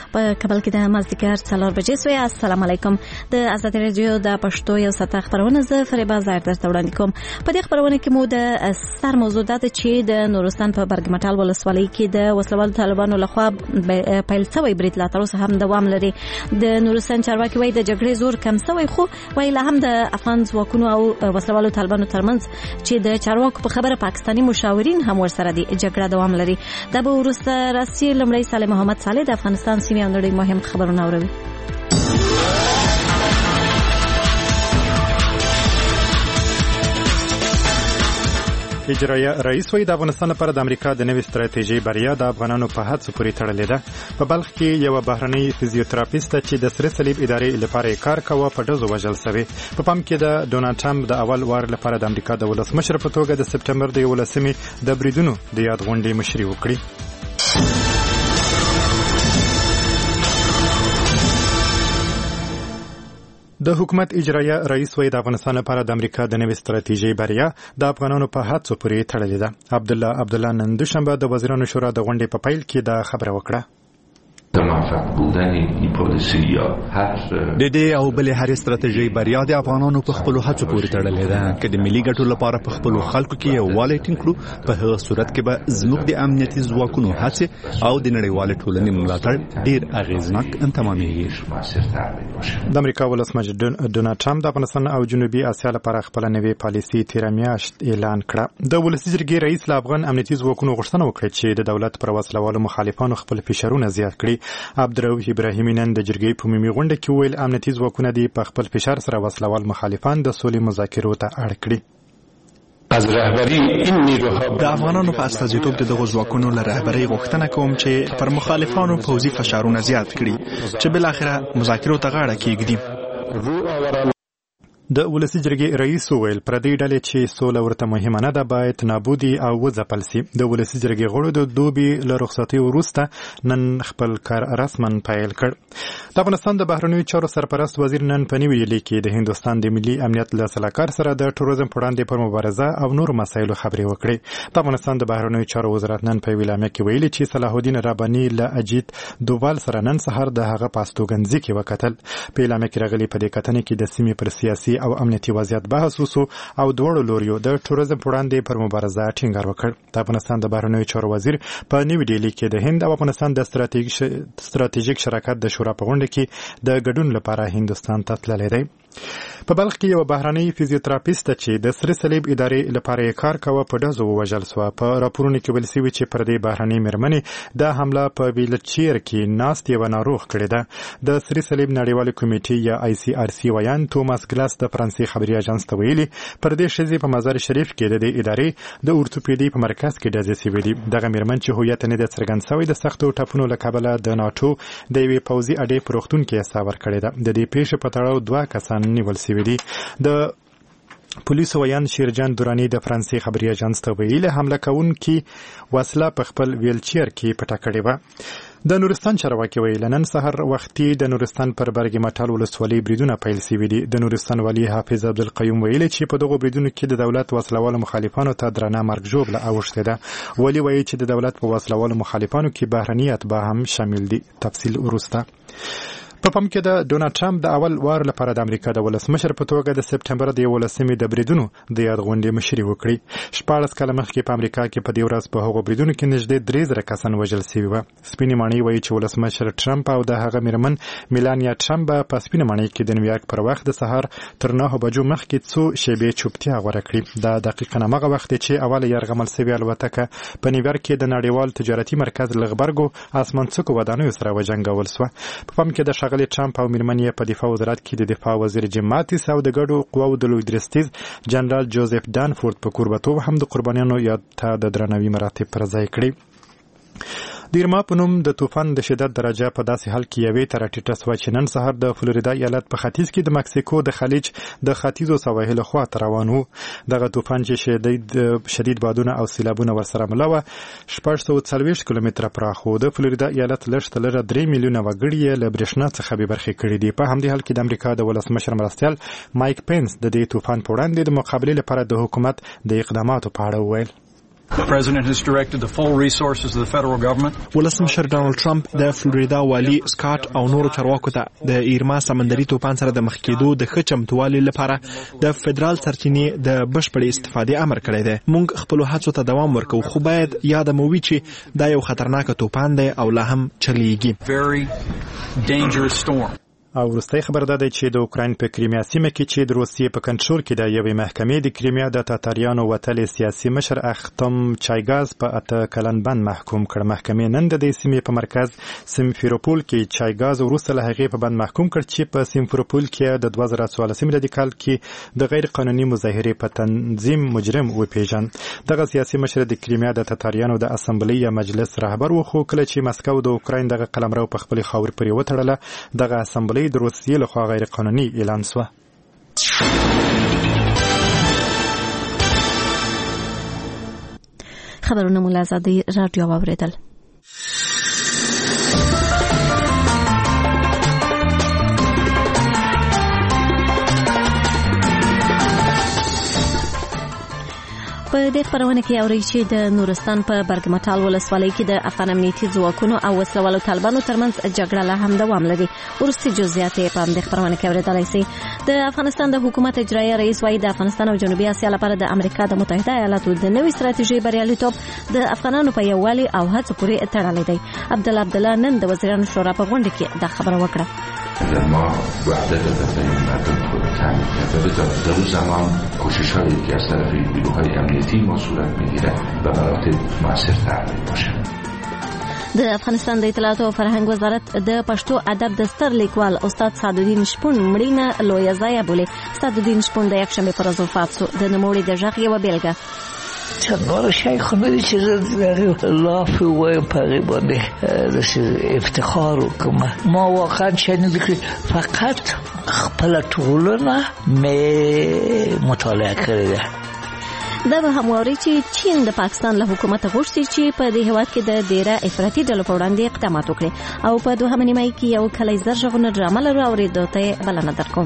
په کابل کې د مازدیګر 4 بجې سوی. السلام علیکم. د آزاد رادیو د پښتو یو ساعت خبرونه زه فریبا زهر درته وړاندې کوم. په دې خبرونه کې مو د ستر موضوع ده چې د نورستان په برګمټال ولسوالۍ کې د وسلوال طالبانو لخوا پیل شوی برید لا تر اوسه هم دوام لري. د نورستان چارواکي وایي د جګړې زور کم شوی، خو وایي لا هم د افغان ځواکونو او وسلوالو طالبانو ترمنځ چې د چارواکو په خبره پاکستاني مشاورین هم ورسره دي جګړه دوام لري. دا به ورسته راسي. لمړی صالح محمد صالح د افغانستان سیمې او نړۍ مهم خبرونه اوري. اجرایه رئیس وایي د افغانستان لپاره د امریکا د نوې ستراتیژۍ بریا د افغانانو په هڅو پورې تړلې ده. په بلخ کې یو بهرنۍ فزیوتراپیسټ چې د سره صلیب ادارې لپاره کار کاوه په ډزو وژل شوی. په پام کې د ډونالډ ټرمپ د اول وار لپاره د امریکا د ولسمشر په توګه د سپټمبر د 11مې د بریدونو د یاد غونډې مشري وکړي. د حکومت اجرایه رئیس وایي د افغانستان لپاره د امریکا د نوې ستراتیژۍ بریا د افغانانو په هڅو پورې تړلې ده. عبدالله نن دوشنبه د وزیرانو شورا د غونډې په پیل کې دا خبره وکړه. د موفق بودن این پالیسی یا هر د دې او بل هر استراتیژي بریا د افغانانو په خپل هڅو پورې تړلې ده. چې د ملي ګټو لپاره په خپل خلکو کې یووالی ټینګ کړو، په هغه صورت کې به زموږ د امنیتي ځواکونو هڅې او د نړیوالې ټولنې ملاتړ ډیر اغیزناک تمامېږي. د امریکا ولسمشر ډونالډ ټرمپ د افغانستان او جنوبي اسیا لپاره خپل نوې پالیسي تیر میاشت اعلان کړه. د ولسي جرګې رئیس له افغان امنیتي ځواکونو غوښتنه وکړه چې د دولت پر وسلوالو مخالفانو خپل فشارونه زیات کړي. عبدالرؤف ابراهیمي نن د جرګې په عمومي غونډه کې ویل امنیتي ځواکونه دي په خپل فشار سره وسلوال مخالفان د سولې مذاکرو ته اړ کړي. از رهبری این نیروها د افغانانو په استازیتوب د دغو ځواکونو له رهبرۍ غوښتنه کوم چې پر مخالفانو پوځي فشارونه زیات کړي چې بالاخره مذاکرو ته غاړه کېږدي. د ولسي جرګې رئیس ویل پردي ډلې چې سوله ورته مهمه نه ده باید نابودي او وځپل سي. د ولسي جرګې غړو د دوبي له رخصتۍ وروسته نن خپل کار رسمن پیل کړ. د افغانستان د بهرنیو چارو سرپرست وزیر نن په نیو ډیلي کې د هندوستان د ملي امنیت له سلاکار سره د ټوریزم په وړاندې پر مبارزه او نور مسایلو خبرې وکړې. د افغانستان د بهرنیو چارو وزارت نن په ویلامه کې ویلي چې صلاح الدین رباني له اجیت دووال سره نن سهار د هغه پاستوګنځي کې وکتل. په ویلامه کې راغلي په دې کتنې کې د سیمې پر سیاسي او امنیتي وضعیت بحث وسو او دوړو لوريو د ټوریزم په وړاندې پر مبارزه ټینګار وکړ. د افغانستان د بهرنیو چارو وزیر په نیو ډیلي کې د هند او افغانستان د ستراتیژیک شراکت د شورا په غونډه کې د ګډون لپاره هندوستان ته تللی دی. په بلخ کې یو بهرنۍ فزیوتراپیسټ چې د سره صلیب ادارې لپاره کار کاوه په ډزو وژل شو. په راپورونو کې ویل شوی چې پر دې بهرنۍ مېرمنې د حمله په ویلچیر کې ناست یو ناروغ کړی ده. د سره صلیب نړیوال کمیټې یا ICRC ویان توماس ګلاس د فرانسې خبري اژانس ته ویلي پر دې شذې په مزار شریف کې د ادارې د اورتوپیدي په مرکز کې ډزې شوې دي. دغه مېرمن چې هویت نه د څرګند شوی د سختو ټاپونو له کبله د ناتو د یوې پوځي اډې په روغتون کې ساور کړی ده. د دې پیښې په تړاو 2 کسان نیول شوي دي. د پولیسو ویان شیرجان دورانی د فرانسې خبري اژانس ته ویلي حمله کوونکي وسله په خپل ویلچیر کې پټه کړې وه. د نورستان چارواکي ویل نن سحر وختي د نورستان پر برګمټال ولسوالۍ بریدونه پیل شوي دي. د نورستان والی حافظ عبدالقیوم ویل چې په دغه بریدونو کې د دولت وسلوالو مخالفانو ته درنه مرګ ژوبله اوښتې ده. ولی وایي چې د دولت په وسلوالو مخالفانو کې بهرني اتباع هم شامل دي. تفصیل وروسته. په پام کې د ډونالډ ټرمپ د اول وار لپاره د امریکا د ولسمشر په توګه د سپټمبر د 11مې د بریدونو د یاد غونډې مشري وکړي. 14 کاله مخکې په امریکا کې په دې ورځ په هغو بریدونو کې نږدې 3000 کسان وژل شوي وو. سپینې ماڼۍ وایي چې ولسمشر ټرمپ او د هغه مېرمن میلانیا ټرمپ په سپینې ماڼۍ کې د نیویارک پر وخت د سهار تر 9 بجو مخکې څو شیبې چوپتیا غوره کړې. دا دقیقاً هغه وخت چې اوله یرغمل شوې الوتکه په نیویارک کې د نړیوال تجارتي مرکز لغبرګو اسمانڅکو ودانیو سره وجنګول شوه. په پام کې د ښاغلي ټرمپ او مېرمن یې په دفاع وزارت کې د دفاع وزیر جیم ماتیس او د ګډو قواو د لوی درستیز جنرال جوزف دانفورد په کوربتوب هم د قربانیانو یاد ته د درناوي مراتب پر ځای کړي. د ایرما په نوم د طوفان د شدت درجه په داسې حال کې یوې ته راټیټه شوه چې نن سهار د فلوریدا ایالت په ختیځ کې د مکسیکو د خلیج د ختیځو سواحلو خواته روان و. دغه طوفان چې شدید بادونه او سیلابونه ورسره مله وه 640 کیلومتره پراخ و. د فلوریدا ایالت لږ تر لږه 3 میلیونه وګړي یې له برېښنا څخه بې برخې کړي دي. په همدې حال کې د امریکا د ولسمشر مرستیال مایک پینس د دې طوفان په وړاندې د مقابلې لپاره د حکومت د اقداماتو په اړه وویل. The president has directed the full resources of the federal government. ولسمشر ډانلډ ټرمپ د فلوریدا والي سکاټ او نورو چارواکو ته د ایرما سمندري طوفان سره د مخ کېدو د ښه چمتووالي لپاره د فدرال سرچینې د بشپړې استفادې امر کړی دی. موږ خپلو هڅو ته دوام ورکوو، خو باید یاد مو وي چې دا یو خطرناک طوفان دی او لا هم چلیږي. Very dangerous storm. او وروستۍ خبر ده چې د اوکراین په کریمیا سیمه کې چې د روسیې په کنټرول کې د یوې محکمې د کریمیا د تاتاریانو وتلې سیاسي مشر اختم چایګاز په 8 کلن بند محکوم کړ. محکمې نن د دې سیمې په مرکز سیمفروپول کې چایګاز وروسته له هغې په بند محکوم کړ چې په سیمفروپول کې د 2014 میلادي کال کې د غیر قانوني مظاهرې په تنظیم مجرم وپیژند. دغه سیاسي مشر د کریمیا د تاتاریانو د اسمبلی یا مجلس رهبر و، خو کله چې مسکو د اوکراین دغه قلمرو په خپل خاور پورې وتړله، دغه اسمبلی د روسیې لخوا غیر قانوني اعلان شوه. خبرونه مو له آزادۍ راډیو واوریدل. په دې خبرونه کې اوري چې د نورستان په برګمټال ولسوالۍ کې د افغان امنیتي ځواکونو او وسلوالو طالبانو ترمنځ جګړه لا هم دوام لري. ورسته جزئیات په دې خبرونه کې اورېدلای شي. د افغانستان د حکومت اجرایي رئیس وايي د افغانستان او جنوبي اسیا لپاره د امریکا د متحده ایالاتو د نوې ستراتیژي بریالیتوب د افغانانو په یووالي او هڅو پورې تړلی دی. عبدالله نن د وزیرانو شورا په غونډه کې دا خبره وکړه. ما وحدت بین مردم خود تعمین کرده در اون زمان کوشش‌هایی که از طرف نیروهای امنیتی ما صورت می‌گیرد و مراتب موثرتر می‌باشد. د افغانستان د اطلاعات او فرهنګ وزارت د پښتو ادب د ستر لیکوال استاد سعدالدین شپون مړینه لویه ضایعه بولي. سعدالدین شپون د یکشنبې پر ورځ وفات شو. د نوموړي د غږ یوه بیلګه څنګه شي خو نه چې زه لاف وایم په هغې باندې د افتخار وکړم. ما واقعا شنیده که فقط خپله ټولنه مې مطالعه کړې ده. دا به هم واوري چې چین د پاکستان له حکومت غوښتي چې په دې هېواد کې د ډېره افراطي ډلو په وړاندې اقدامات وکړي. او په دوهمه نیمایي کې یو کلی زر غږونه ډرامه لرو، اورېدو ته یې بلنه درکوم.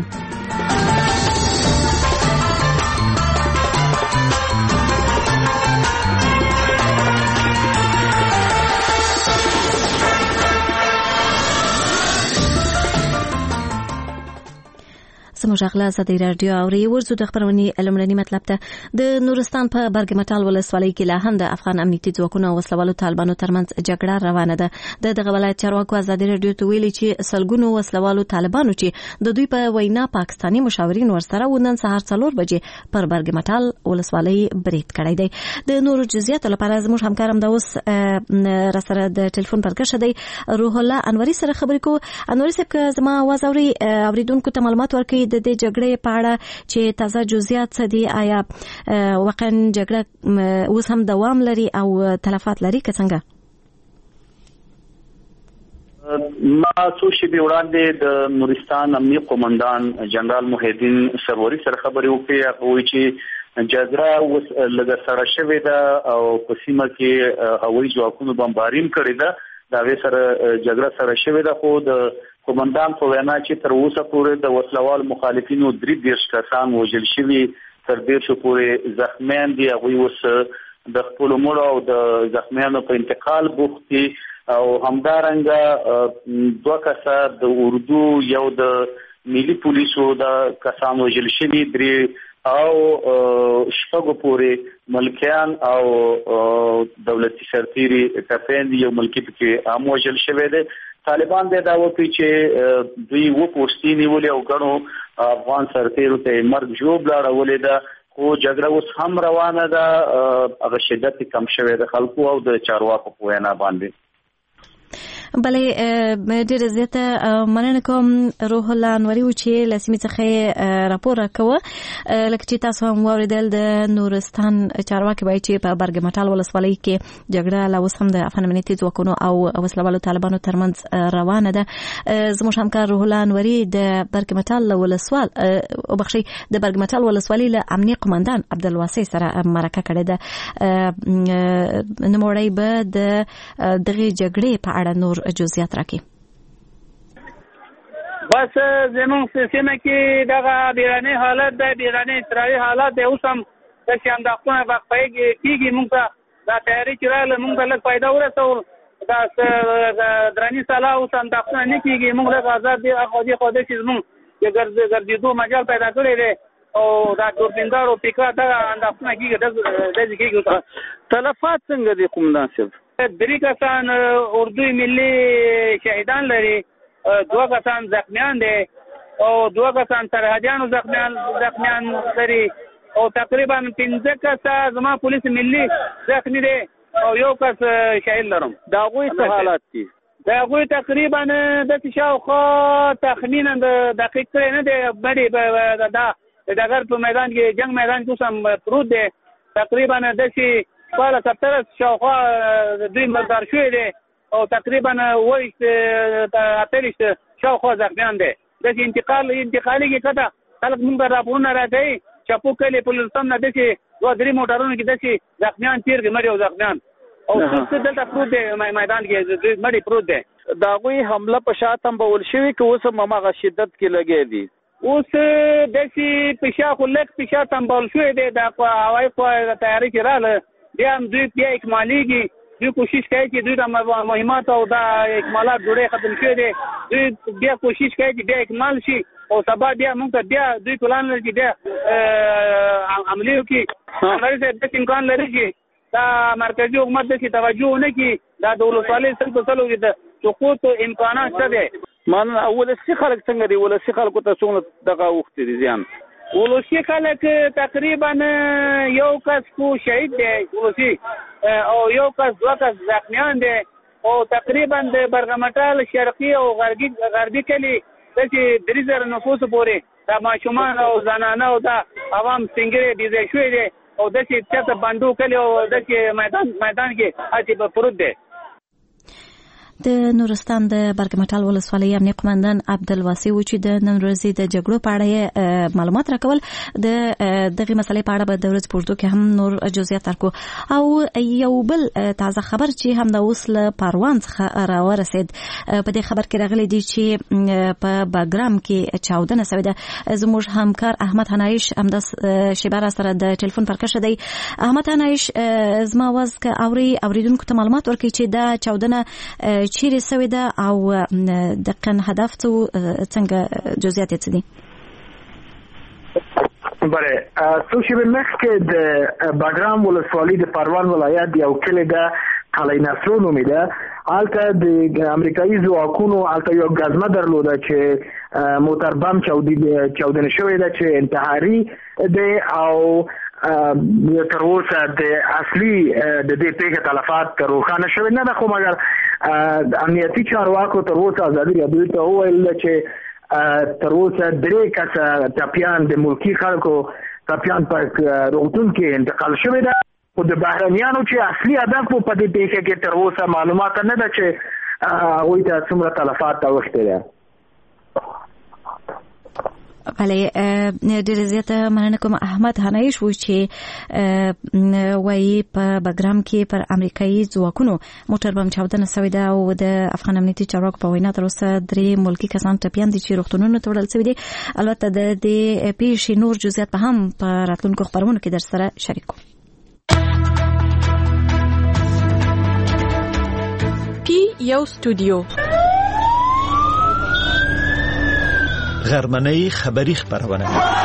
زموږ غلا آزادۍ راډیو اوري. ورزو د خبرونې لومړني مطلب ته د نورستان په برګمټال ولسوالۍ کې لا هم د افغان امنیتي ځواکونو او وسلوالو طالبانو ترمنځ جګړه روانه ده. دغه ولایت چارواکو آزادۍ راډیو ته ویلي چې سلګونو وسلوالو طالبانو چې د دوی په وینا پاکستاني مشاورین ورسره و نن سهار 4 بجې پر برګمټال ولسوالۍ برید کړی دی. د نورو جزئیاتو لپاره زموږ همکار هم د اوس را سره د ټلیفون پر کښه دی روح الله انوري سره خبرې کوو. انوري صاحب که زما आवाज اوري اوریدونکو ته معلومات ورکړي د دې جګړې په اړه چې تازه جزئیات څه دي، آیا واقعا جګړه اوس هم دوام لري او تلفات لري که څنګه؟ ما څو شېبې وړاندې د نورستان امنیه قومندان جنرال محیدین سروري سره خبرې وکړې. هغه وایي چې جګړه اوس لږه سړه شوې ده او په سیمه کې هوایي ځواکونو بمباریم کړې ده. د هغې سره جګړه سړه شوې ده، خو د قومندان په وینا چې تر اوسه پورې د وسلوال مخالفینو 33 کسان وژل شوي، تر 150 پورې زخمیان دي. هغوی اوس د خپلو مړو او د زخمیانو په انتقال بوخت دي. او همدارنګه 2 کسه د اردو، یو د ملي پولیسو د کسان وژل شوي، 3 او 6 پورې ملکیان او دولتي سرتیري کسان دي. یو ملکی پکې هم وژل شوی دی. طالبان دا وکړي چې دوی پوسټي نیولې او ګڼو افغان سرتیرو ته مرګ ژوبل راولې ده، خو جګړه اوس هم روانه ده. هغه شدت کم شوی د خلکو او د چارواکو په وینا باندې. بلې ډېر زیاته مننه کوم روح الله انوري چې له سیمې څخه راپور راکوه. لکه چې تاسو هم واورېدل د نورستان چارواکي وایي چې په برګمټال ولسوالۍ کې جګړه لا اوس هم د افغان امنیتي ځواکونو او وسلوالو طالبانو ترمنځ روانه ده. زموږ همکار روح الله انوري د برګمټال د برګمټال ولسوالۍ له امنیه قومندان عبدالواسع سره مرکه کړې ده. نوموړی به د دغې جګړې په اړه نور جزئیات راکړي. بس زموږ سیمه کې دغه بیراني حالت دی، بیراني اضطراري حالت دی. اوس هم داسې اندېښنه کېږي موږ ته دا تیاری چې راغله موږ ته لږ فایده ورسول دا درني سالا او صندوقونه نه کېږي موږ لږ آزاد دي خو دې چې موږ د ګرځېدو مجال پیدا کړی دی او دا توربیندار او پیکا دا اندازونه کېږي د کېږي. تلفات څنګه دي قومندان صاحب؟ 3 کسان اردوی ملي شهیدان لري، 2 کسان زخمیان دي او 2 کسان سرحدیانو زخمیان لري او تقریبا 15 کسان زما پولیس ملي زخمی دي او 1 کس شهید لرم. دا غوي څه حالات دي؟ دا غوي تقریبا د شاوخوا تخمینا دقیق نه دي بڑی دا دغه په میدان کې جنگ میدان کې سم پروت دي تقریبا د شي په 70 شاوخوا دوی مردار شوی دي او تقریبا وایي اتریش شاوخوا زخمیان دي. د انتقالي کې کده خلک موږ راپورونه راځي چاپو کلی پولیسان نه دي چې 2-3 موټرونو کې د شي زخمیان تیر کې مړي او زخمیان او څه دلته پروت دي میدان کې مړي پروت دي. دا غوي حمله په شاتم بول شوی که اوس مماغه شدت کې لګي دي؟ اوس د شي پښا خلک پښا تنبال شوی دی د هوایي تیاری کې رااله بیا هم دوی بیا اکمالیږي دوی کوشش کوي چې دوی د مهمات او د اکمالات جوړې ختم شوی دی دوی بیا کوشش کوي چې بیا اکمال شي او سبا بیا موږ ته بیا دوی پلان لري چې بیا عملیو کې هغه د امکان لري چې دا مرکزی حکومت د توجه نه کوي دا د ولسوالۍ سلسله کې د سقوط امکانات شته دي. من ولسی خلک څنګه دي؟ ولسی خلکو ته څونه دغه وخت دي زیان؟ ولسی خلک تقریبا 1 کس کو شهید دی ولسی او 1 کس 2 کس زخمیان دي او تقریبا د برغمټال شرقي او غربي کلی د 3000 نفوس پورې د ماشومان او زنانه او د عوام څنګه دي شوی دي او د چې باندو کلی او د میدان کې اته پروت دي. د نورستان د برګمټال ولسوالۍ امنیه قومندان عبدالواسي و چې د نن ورځې د جګړو په اړه معلومات راکول د دغه مسلې په اړه به د ورځې په اردو کې هم نور جزئیات درکو او یو بل تازه خبر چې هم د اوس له پروان څخه راورسید په دې خبر کې راغلی دی چې په باګرام کې چاودنه شوې ده. زموږ همکار احمد حنایش هم د شباره سره د ټلیفون پر کښه دی. احمد حنایش زما واز که اوریدونکو ته معلومات ورکړي چې دا چاودنه چیرې سوې ده او دقیقاً هدف څنګه جزئیات یې څه دي؟ بله څو شېبې مخکې د باګرام ولسوالۍ د پروان ولایت یو کلی ده قلعه نصر نومیده. هلته د امریکایي ځواکونو هلته یو ګزمه درلوده چې موټر بم چاودنه شوې ده چې انتحاري دی او تر اوسه د اصلي د دې پیښې تلفات روښانه شوی نه ده خو مګر امنیتي چارواکو تر اوسه ازادي راډیو ته وویل چې تر اوسه 3 کسه ټپیان د ملکي خلکو ټپیان په روغتون کې انتقال شوی ده خو د بهرنیانو چې اصلي هدف په دې پیښه کې تر اوسه معلومات نه ده چې هغوی ته څومره تلفات اوښتي ده. بله ډېر زیاته مننه کوم. احمد حنایش و چې وایي په باګرام کې پر امریکایي ځواکونو موټر بم چاودنه شوې ده او د افغان امنیتي چارواکو په وینا تر اوسه 3 ملکي کسان ټپیان دي چې روغتونونو ته وړل شوي دي. البته د دې پیښې نور جزئیات به هم په راتلونکو خبرونو کې در سره شریک کوم. پی یو استودیو غرمنۍ خبری خبرونه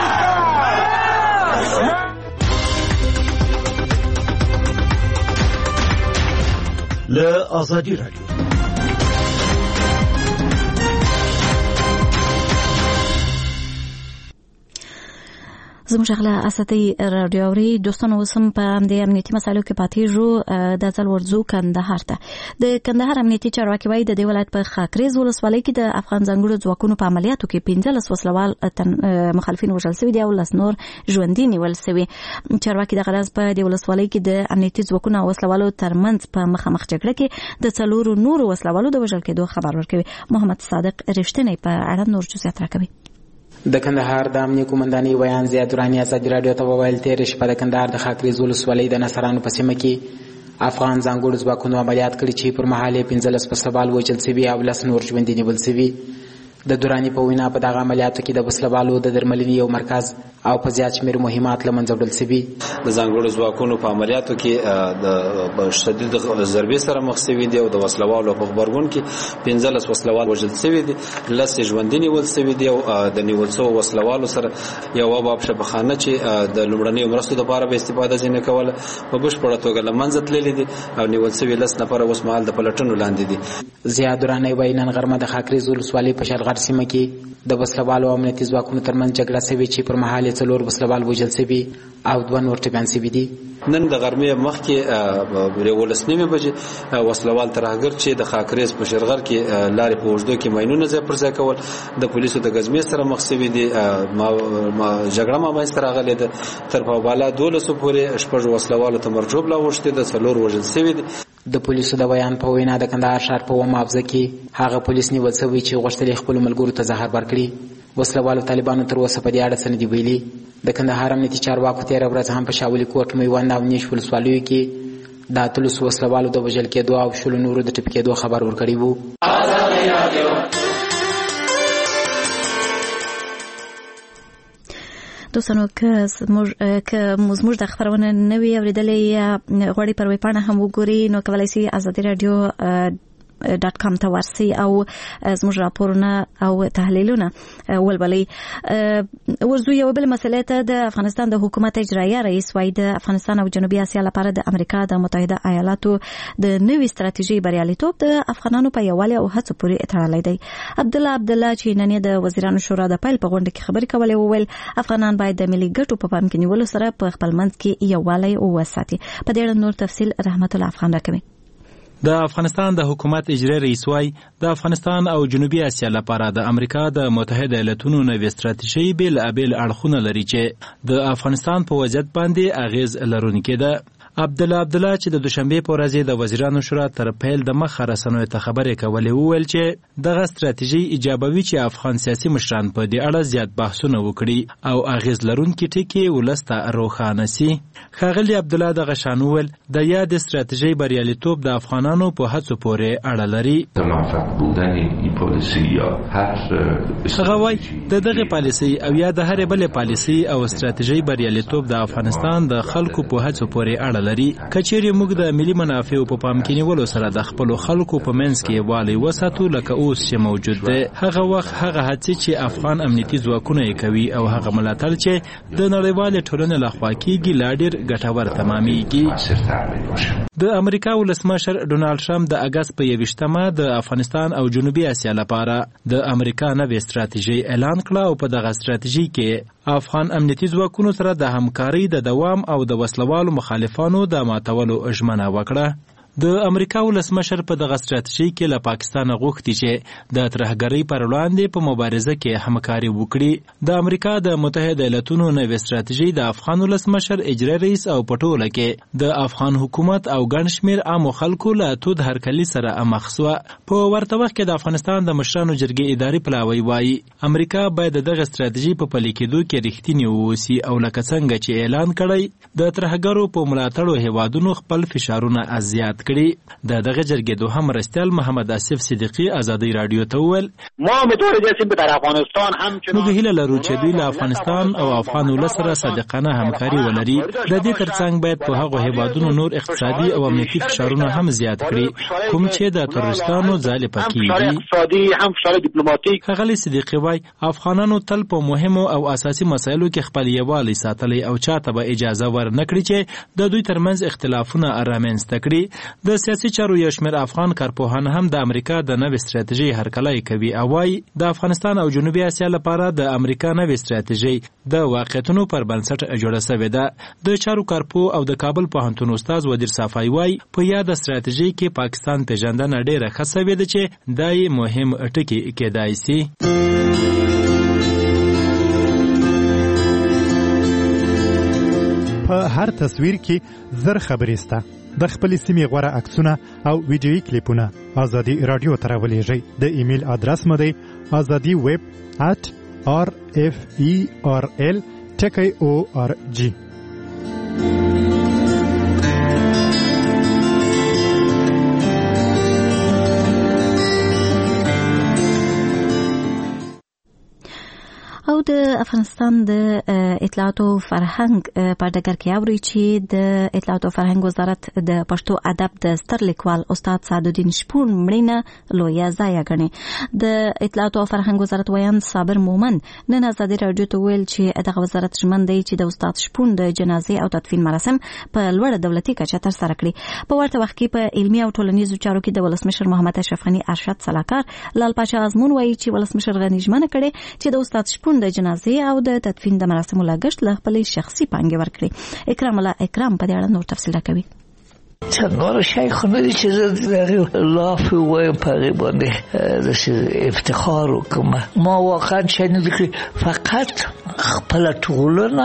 له آزادی رادیو. زموږ غلا اساتي رادیووري دوستانو وسم په دې امنیتي مسایلو کې پاتې جو د ځل ورځو کندهار ته د کندهار امنیتي چارواکي وایي د دې ولایت په خاکریز ولسوالۍ کې د افغان ځانګړو ځواکونو په عملیاتو کې 15 وسلوال مخالفین وژل شوي دي او 10 نور ژوندي نیول شوي. چارواکي د غرض په دې ولسوالۍ کې د امنیتي ځواکونو او وسلوالو ترمنځ په مخامخ جګړه کې د 4 نورو وسلوالو د وژل کېدو خبر ورکوي. محمد صادق رښتینی په اړه نور جزئیات راکوي. د کندهار د امنیه قومندانۍ ویان زیات ورانی ازادي رادیو ته وویل تېرې شپه د کندهار د خاکریز ولسوالۍ د نصرانو په سیمه کې افغان ځانګړو ځواکونو عملیات کړي چې پر مهال 15 وسلوال وژل شوي او 10 نور ژوندي نیول شوي. د دوراني په وینا په دغه عملیاتو کې د وسلوالو د درملنې یو مرکز او په زیات شمېر مهمات له منځه وړل شوي. د ځانګړو ځواکونو په عملیاتو کې د شدید ضربې سره مخ شوي دي او د وسلوالو په غبرګون کې 15 وسلوال وژل شوي دي، 10 ژوندي نیول شوي دي او د نیول شوو وسلوالو سره یو باب شبخانه چې د لومړنیو مرستو لپاره به استفاده ځینې کوله په بشپړه توګه له منځه تللي دي او نیول شوي 10 نفره اوس مهال د پلټنو لاندې دي. ضیا درانی وایي نن غرمه د خاکریز ولسوالۍ په شلغر سیمه کې د وسلوالو او امنیتي ځواکونو ترمنځ جګړه شوې چې پر مهال یې 4 وسلوال وژل شوي او 2 نور ټپیان شوي دي. نن د غرمې مخکې 11 بجې وسلوال ترهګر چې د خاکریز په شلغر کې لارې په اوږدو کې ماینونه ځای پر ځای کول د پولیسو د غزمې سره مخ شوي دي. جګړه مابینځ راغلې ده، تر په بالا 12 پورې 6 وسلوالو ته مرجوب لا وشته د 4 وژل شوي دي. د پولیسو د بیان په وینا د کندهار ښار په ومابزه کې هغه پولیس نیول شوی چې غوښتل خپل ملګرو ته زهر ورکړي. وسلوالو طالبانو تر اوسه په دې اړه څه نه دي ویلي. د کندهار امنیتي چارواکو تېره ورځ هم په شاولي کوټ، میوند او نیش ولسوالیو کې د 13 وسلوالو د وژل کېدو او 20 نورو د ټپي کېدو خبر ورکړی و. دوستانو که زموږ د خبرونه نوي اوریدلې غواړي پر ویبپاڼه هم وګوري نو کولی شئ ازادي رادیو .com ته ورسئ او زموږ راپورونه او تحلیلونه ولولئ. ورځو یو بل مسئله ته د افغانستان د حکومت اجرایه رئیس وايي د افغانستان او جنوبي اسیا لپاره د امریکا د متحده ایالاتو د نوې ستراتیژي بریالیتوب د افغانانو په یووالي او هڅو پورې تړلی دی. عبدالله چې نن د وزیرانو شورا د پیل په غونډه کې خبرې کولې وویل افغانان باید د ملي ګټو په پام کې نیولو سره په خپل منځ کې یووالی وساتي. په دې اړه نور تفصیل رحمت الله افغان راکوي. د افغانستان د حکومت اجرایي رئیس وايي د افغانستان او جنوبي اسیا لپاره د امریکا د متحده ایالاتونو نوې ستراتیژي بیل اړخونه لري چې د افغانستان په وضعیت باندې اغیز لرونکې ده. عبدالله چې د دوشنبه په ورځ د وزیرانو شورا تر پیل د مخه رسنیو ته خبرې کولې وویل چې دغه ستراتیژي ایجابوي چې افغان سیاسي مشران په دې اړه زیات بحثونه وکړي او اغیز لرونکي ټکي ولسته روښانه سي. ښاغلي عبدالله دغه شان وویل د یاد ستراتیژي بریالیتوب د افغانانو په هڅو پورې اړه لري. هغه وایي د دغه پالیسي او یا د هرې بلې پالیسي او ستراتیژي بریالیتوب د افغانستان د خلکو په هڅو پورې اړه لري. کچېرې موږ د ملي منافعو په پام کې نیولو سره د خپلو خلکو په منځ کې یووالی وساتو لکه اوس چې موجود دی. هغه وخت هغه هڅې چې افغان امنیتي ځواکونه یې کوي او هغه ملاتړ چې د نړیوالې ټولنې لخوا کېږي لا ډېر ګټور تمامیږي. د امریکا ولسمشر ډونالډ ټرمپ د اګست په 21مه د افغانستان او جنوبي اسیا لپاره د امریکا نوې ستراتیژي اعلان کړه او په دغه ستراتیژي کې افغان امنیتي ځواکونو سره د همکارۍ د دوام او د وسلوالو مخالفانو د ماتولو ژمنه وکړه. د امریکا ولسمشر په دغه ستراتیژي کې له پاکستان غوښتي چې د ترهګرۍ پر وړاندې په مبارزه کې همکاري وکړي. د امریکا د متحده ایالاتونو نوې ستراتیژي د افغان ولسمشر اجرایي رئیس او په ټوله کې د افغان حکومت او ګڼ شمېر عامو خلکو له تود هرکلي سره مخ سوه. په ورته وخت کې د افغانستان د مشرانو جرګې اداري پلاوی وایي امریکا باید دغه ستراتیژي په پلي کېدو کې رښتینې واوسي او لکه څنګه چې اعلان کړی د ترهګرو په ملاتړو هیوادونو خپل فشارونه ازیات کړي. د دغه جرګې دوهم مرستیال محمد آصف صدیقي ازادي رادیو ته وویل ما متوجه هستیم که در افغانستان موږ هیله لرو چې دوی له افغانستان او افغان ولس سره صادقانه همکاري ولري. د دې ترڅنګ باید په هغو هیوادونو نور اقتصادي او امنیتي فشارونه هم زیات کړي کوم چې د تروریستانو ځالې پکې. ښاغلي صدیقي وایي افغانانو تل په مهمو او اساسي مسایلو کې خپل یووالی ساتلی او چاته به اجازه ورنکړي چې د دوی ترمنځ اختلافونه رامنځته کړي. د سیاسي چارو یو شمېر افغان کارپوهان هم د امریکا د نوې ستراتیژۍ هرکلی کوي او وایي د افغانستان او جنوبي اسیا لپاره د امریکا نوې ستراتیژۍ د واقعیتونو پر بنسټ جوړه شوې ده. د چارو کارپوه او د کابل پوهنتون استاد وزیر صافی وایي په یاده ستراتیژۍ کې پاکستان پیژندنه ډېره ښه شوې ده چې دا یې مهم ټکي کېدای سي. په هر تصویر کې زر خبرې سته. د خپل سیمې غوره عکسونه او ویډیویي کلیپونه ازادي رادیو ته راولېږئ. د ایمیل ادرس مو دی azadiweb@rferl.org. او د افغانستان د اطلاعات او فرهنګ په ډګر کې اوري چې د اطلاعات او فرهنګ وزارت د پښتو ادب د ستر لیکوال استاد سعدالدین شپون مړینه لویه ضایعه ګڼي. د اطلاعات او فرهنګ وزارت ویان صابر مومن نن ازادي رادیو ته ویل چې دغه وزارت ژمن دی چې د استاد شپون د جنازې او تدفین مراسم په لوړه دولتي کچه ترسره کړي. په ورته وخت کې په علمي او ټولنیزو چارو کې د ولسمشر محمد اشرف غني ارشد سلاکار لال پاچا ازمون وایي چې ولسمشر غني ژمنه کړې چې د استاد شپون د جنازې او د تدفین د مراسمو لګښت له خپل شخصي پانګې ورکړي. اکرام الله اکرام په دې اړه نور تفصیل راکوي. څنګه شیخ نه دي چې زه لاف وایم په باندې د افتخار وکم. ما واقعا چنین دي فقط خپل ټولنه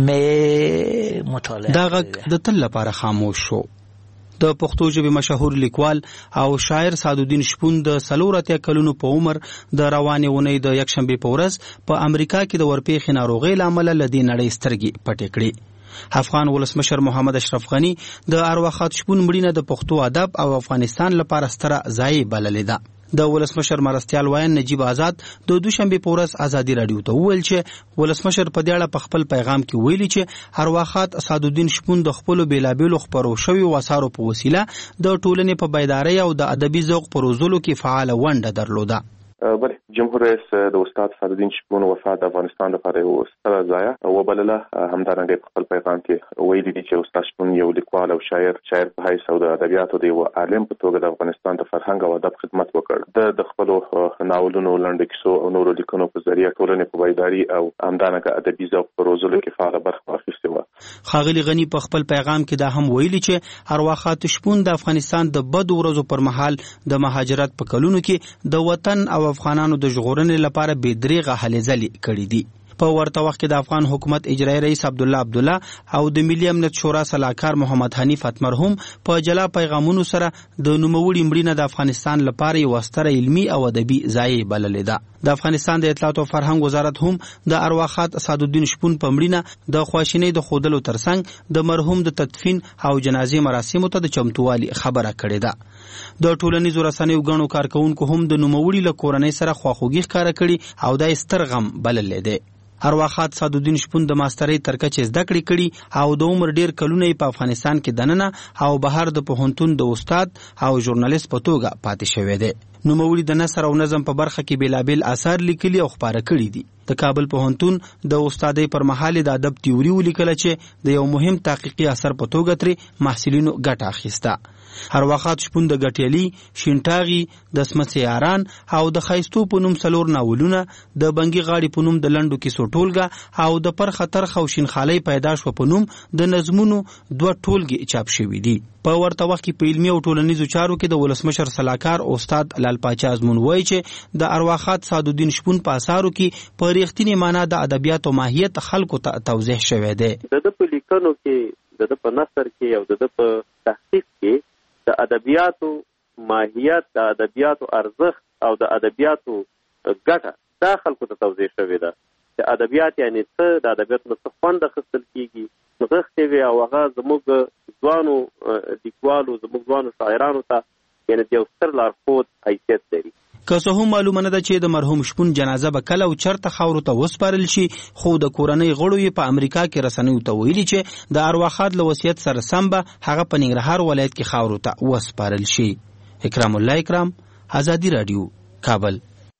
مې مطالعه دا د تل لپاره خاموش شو. د پښتو ژبې مشهور لیکوال او شاعر سعدالدین شپون د 40 کلونو په عمر د روانې اونۍ د یکشنبه په ورځ په امریکا کې د ورپېښې ناروغۍ لامل لدې نړۍ سترګې پټې کړې. افغان ولسمشر محمد اشرف غني د ارواښاد شپون مړینه د پښتو ادب او افغانستان لپاره ستره ضایعه بللې ده. د ولسمشر مرستیال وایي نجیب آزاد د دوشنبه په ورځ ازادي رادیو ته وویل چې ولسمشر په دې اړه په خپل پیغام کې ویلي چې ارواښاد سعدالدین شپون د خپل بیلابېلو خبرو شوی وسارو په وسیله د ټولنې په بیدارۍ او د ادبي ذوق په روزلو کې فعال ونډه درلوده. بله جمهور رئیس د استاد سعدالدین شپون وفات د افغانستان لپاره یو ستره ضایعه وبلله. همدارنګه په خپل پیغام کې ویلي دي چې استاد شپون یو لیکوال او شاعر په حیث او د ادبیاتو د یو عالم په توګه د افغانستان د فرهنګ او ادب خدمت وکړ. د خپلو ناولونو لنډو کیسو او نورو لیکنو په ذریعه ټولنې په بیداري او همدارنګه ادبي ذوق په روزلو کې فعاله برخه واخیستې وه. ښاغلي غني په خپل پیغام کې دا هم ویلي چې ارواښاد شپون د افغانستان د بدو ورځو پر مهال د مهاجرت په کلونو کې د وطن او افغانانو د ژغورنې لپاره بې دریغه هلې ځلې کړې دي. په ورته وخت کې د افغان حکومت اجرایي رئیس عبدالله او د ملي امنیت شورا سلاکار محمد حنیف اتمرهم په جلا پیغامونو سره د نوموړي مړینه د افغانستان لپاره یو ستره علمي او ادبي ضایعه بللې ده. د افغانستان د اطلاعات او فرهنګ وزارت هم د ارواښاد سعدالدین شپون په مړینه د خواشینۍ د خودلو ترڅنګ د مرحوم د تدفین او جنازې مراسمو ته د چمتووالي خبره کړې ده. د ټولنیزو رسنیو غنو کارکونکو هم د نوموړي له کورنۍ سره خواخوږي ښکاره کړي او دا ستر غم بللې ده. ارواښاد سعدالدین شپون د ماسترۍ تر کچې زده کړې کړي او د عمر ډیر کلونه په افغانستان کې دننه او بهر د پوهنتون د استاد او ژورنالیست په توګه پاتې شوی دی. نوموړي د نثر او نظم په برخه کې بیلابیل آثار لیکلي او خپاره کړي دي. د کابل پوهنتون د استادۍ پر مهال د ادب تیوري ولیکله چې د یو مهم تحقیقي اثر په توګه ترې محصلینو ګټه اخیسته. ارواښاد شپون د ګټیالي، شینټاغي، د سمڅې یاران او د ښایستو په نوم 4 ناولونه، د بنګي غاړي په نوم د لنډو کیسو ټولګه او د پرخه ترخه او شینخالۍ پیدا شو په نوم د نظمونو 2 ټولګې چاپ شوي دي. په ورته وخت کې په علمي او ټولنیزو چارو کې د ولسمشر سلاکار استاد لال پاچا ازمون وایي چې د ارواښاد سعدالدین شپون په اثارو کې په ریښتینې معنا د ادبیاتو ماهیت خلکو ته توضیح شوی دی. د په لیکنو کې د په نثر کې او د په تحقیق کې د ادبیاتو ماهیت، د ادبیاتو ارزښت او د ادبیاتو ګټه دا خلکو ته توضیح شوې ده. د ادبیات یعنی څه، د ادبیاتو نه څه خوند اخیستل کېږي، نغښتې وي او هغه زموږ ځوانو لیکوالو، زموږ ځوانو شاعرانو ته یعنې د یو ستر لارښود حیثیت لري. که څه هم معلومه نه ده چې د مرحوم شپون جنازه به کله او چرته خاورو ته وسپارل شي، خو د کورنۍ غړو یې په امریکا کې رسنیو ته ویلي چې د ارواښاد له وصیت سره سم به هغه په ننګرهار ولایت کې خاورو ته وسپارل شي. اکرام الله اکرام، ازادي رادیو، کابل.